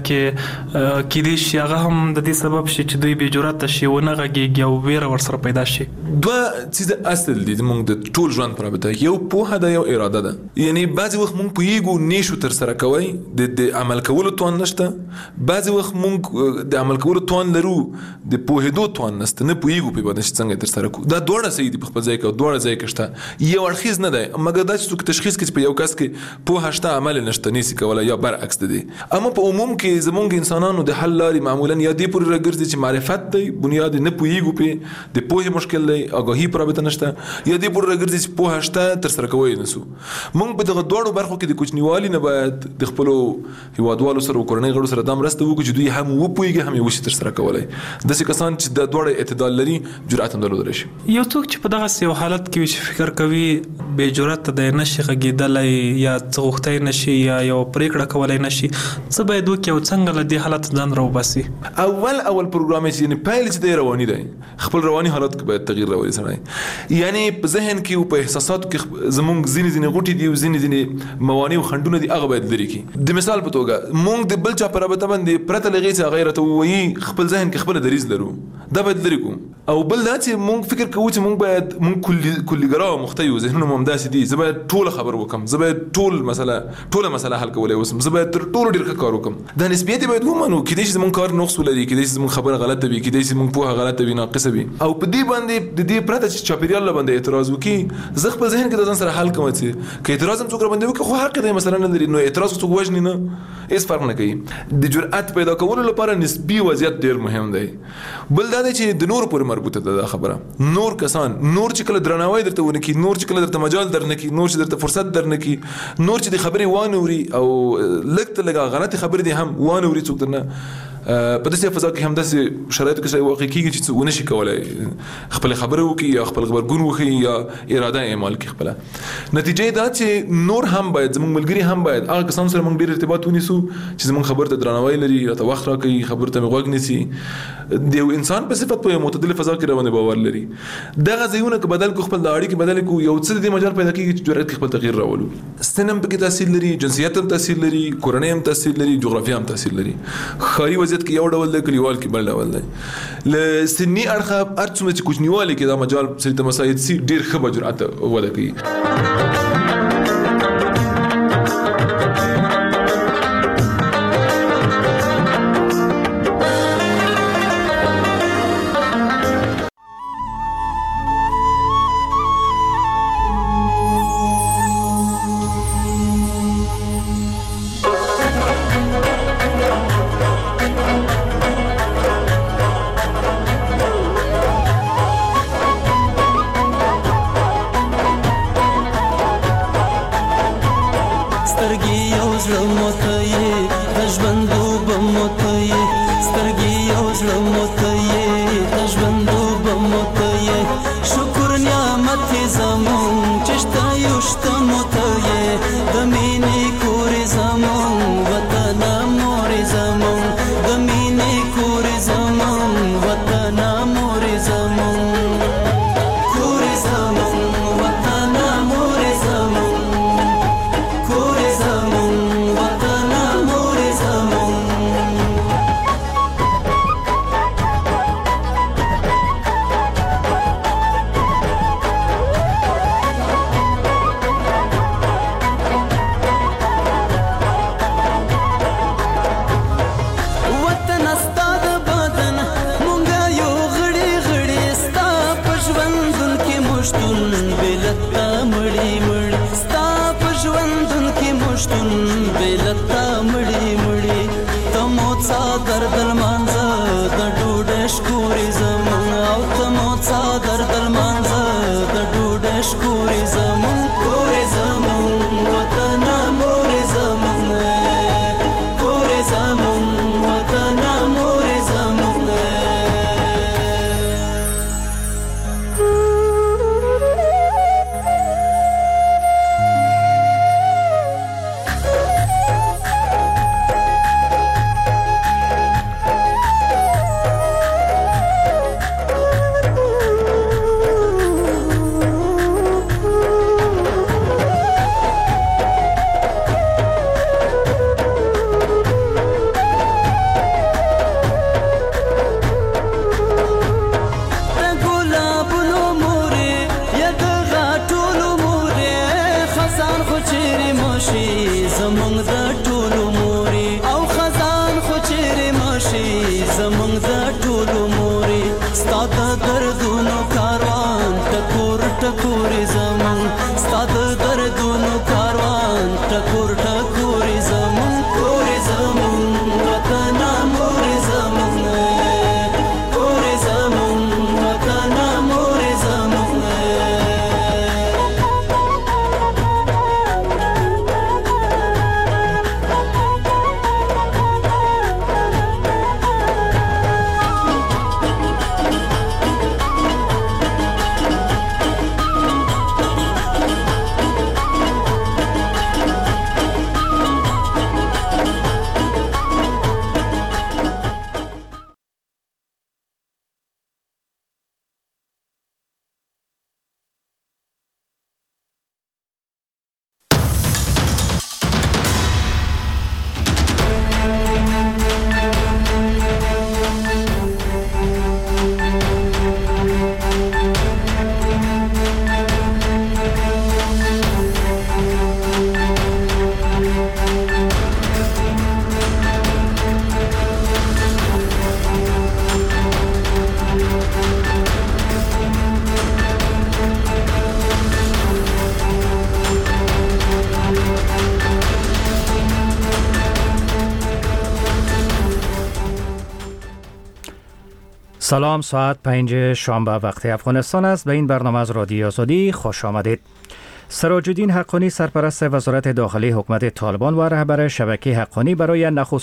کې کیدای شي هغه هم د دې سبب شي چې دوی بې جرأته شي ونه غږېږي او ویره ورسره پیدا شي. دوه څیزه اصل دي زموږ د ټول ژوند په رابطه یو پوهه ده یو اراده ده. یعنی بعضې وخت موږ پوهېږو نیشو ترسره کوی د عمل کولو توان نشته بعضې وخت موږ د عمل کولو توان لرو د پوهېدو توان نشته نه پوهېږو پرې باندې چې څنګه یې ترسره کړو. دا دواړه صحیح دي په خپل ځای کې او دواړه ځای کې شته یو اړخیز نه دی مګر دا چې څوک تشخیص کړي چې په یو کس کې پوهه شته عمل نشته نشي کولی یا برعکس دی. اما په عموم کې زموږ انسانانو د حل لارې معمولا یا دې پورې راګرځي چې معرفت دی بنیاد نه پوهېږو پرې د پوهې مشکل دی آګاهي په رابطه نشته یا دې پورې راګرځي چې پوهه شته ترسره کوی نه سو. موږ په دغه دواړو برخو کې د کوچنیوالي نه باید د خپلو هیوادوالو سره او کورنۍ غړو سره دا مرسته وکړو چې دوی هم وپوهېږي هم یې وشي ترسره کولی. داسې کسان چې دا دواړه اعتدال لري جرأت هم درلودلی شي. یو څوک چې په دغسې یو حالت کې چې فکر کوي بې جرأت د نشي غږیدلای یا څوختای نشي یا یو پریکړه کولای نشي څه باید وکړي او څنګه له دې حالت ځان راوباسي؟ اول پروګرام یې پایل چې دی رواني دی خپل رواني حالت کې باید تغییر راوړي سړی یعنی په ذهن کې او په احساساتو کې زمونږ ځینې غوټي دي او ځینې موانع او خنډونه دي هغه باید لري کی د مثال په توګه مونږ د بل چا پر رابطه باندې پرته لغې څخه غیرت وایي خپل ذهن کې خپل دریز لرو دا باید لري کوم او بل دا چې مونږ فکر کوو چې مونږ باید مونږ کلیګرا محتوی ذهنونه مو همداسې دي زه باید ټول خبر وکم زه باید ټول مسله حل کولای وسم زه باید تر ټولو ډیر کار وکم دا نسبیت باید ومنو کله چې مونږ کار نقص ولري کله چې مونږ خبره غلطه وي کله چې مونږ په غلطه وي ناقصه وي او په دې باندې د دې پرته چې چاپیریال باندې اعتراض وکي زه خپل ذهن کې د ځان سره حل کوم چې کې اعتراض هم څوک باندې وکي خو حق دی مثلا نه لري نو اعتراض څوک وژني نه هیڅ فرق نه کوي د جرأت پیدا کولو لپاره نسبی وضعیت ډیر مهم دی بل دا دی چې د نور پورې مربوطه ده خبره نور کسان نور چې کله درناوی درته ونکي نور چې کله درته مجال درنکي نور چې درته فرصت درنکي نور چې د خبرې وانوري او لکه لګا غلطي خبرې دي هم وانوري څوک درنه په داسې فضا کې هم داسې شرایطو کې واقع کېږي چې څه ونه شي کولای خپل خبره وکړي یا خپل خبرګون وښيي یا اراده اعمال کړي خپله نتیجه دا چې نور هم باید زموږ ملګري هم باید هغه کسان سره موږ ډېر ارتباط ونیسو چې زموږ خبر ته درناوی لري راته وخت راکوي خبر ته غوږ نیسي د یو انسان په صفت په معتدله فضا کې روانه باور لري دغه ځایونه که بدل کو خپل د اړیکې بدل کو یو څه د مجال پیدا کېږي چې جرأت کې خپل تغییر راولو سنم پکې تاثیر لري جنسیت هم تاثیر لري کورنۍ هم تاثیر لري جغرافیه هم تاثیر لري خاري وضعیت کې یو ډول دی کلیوال کې بل ډول دی ل سنی اړخه ارڅومره چې کوچنیواله کې دا مجال سړي ته مساعد سي ډیر ښه جرأت وده کوي سلام، ساعت 5 شنبه وقت افغانستان است. به این برنامه از رادیو آزادی خوش آمدید. سراج الدین حقانی سرپرست وزارت داخلی حکومت طالبان و رهبر شبکه حقانی برای نخست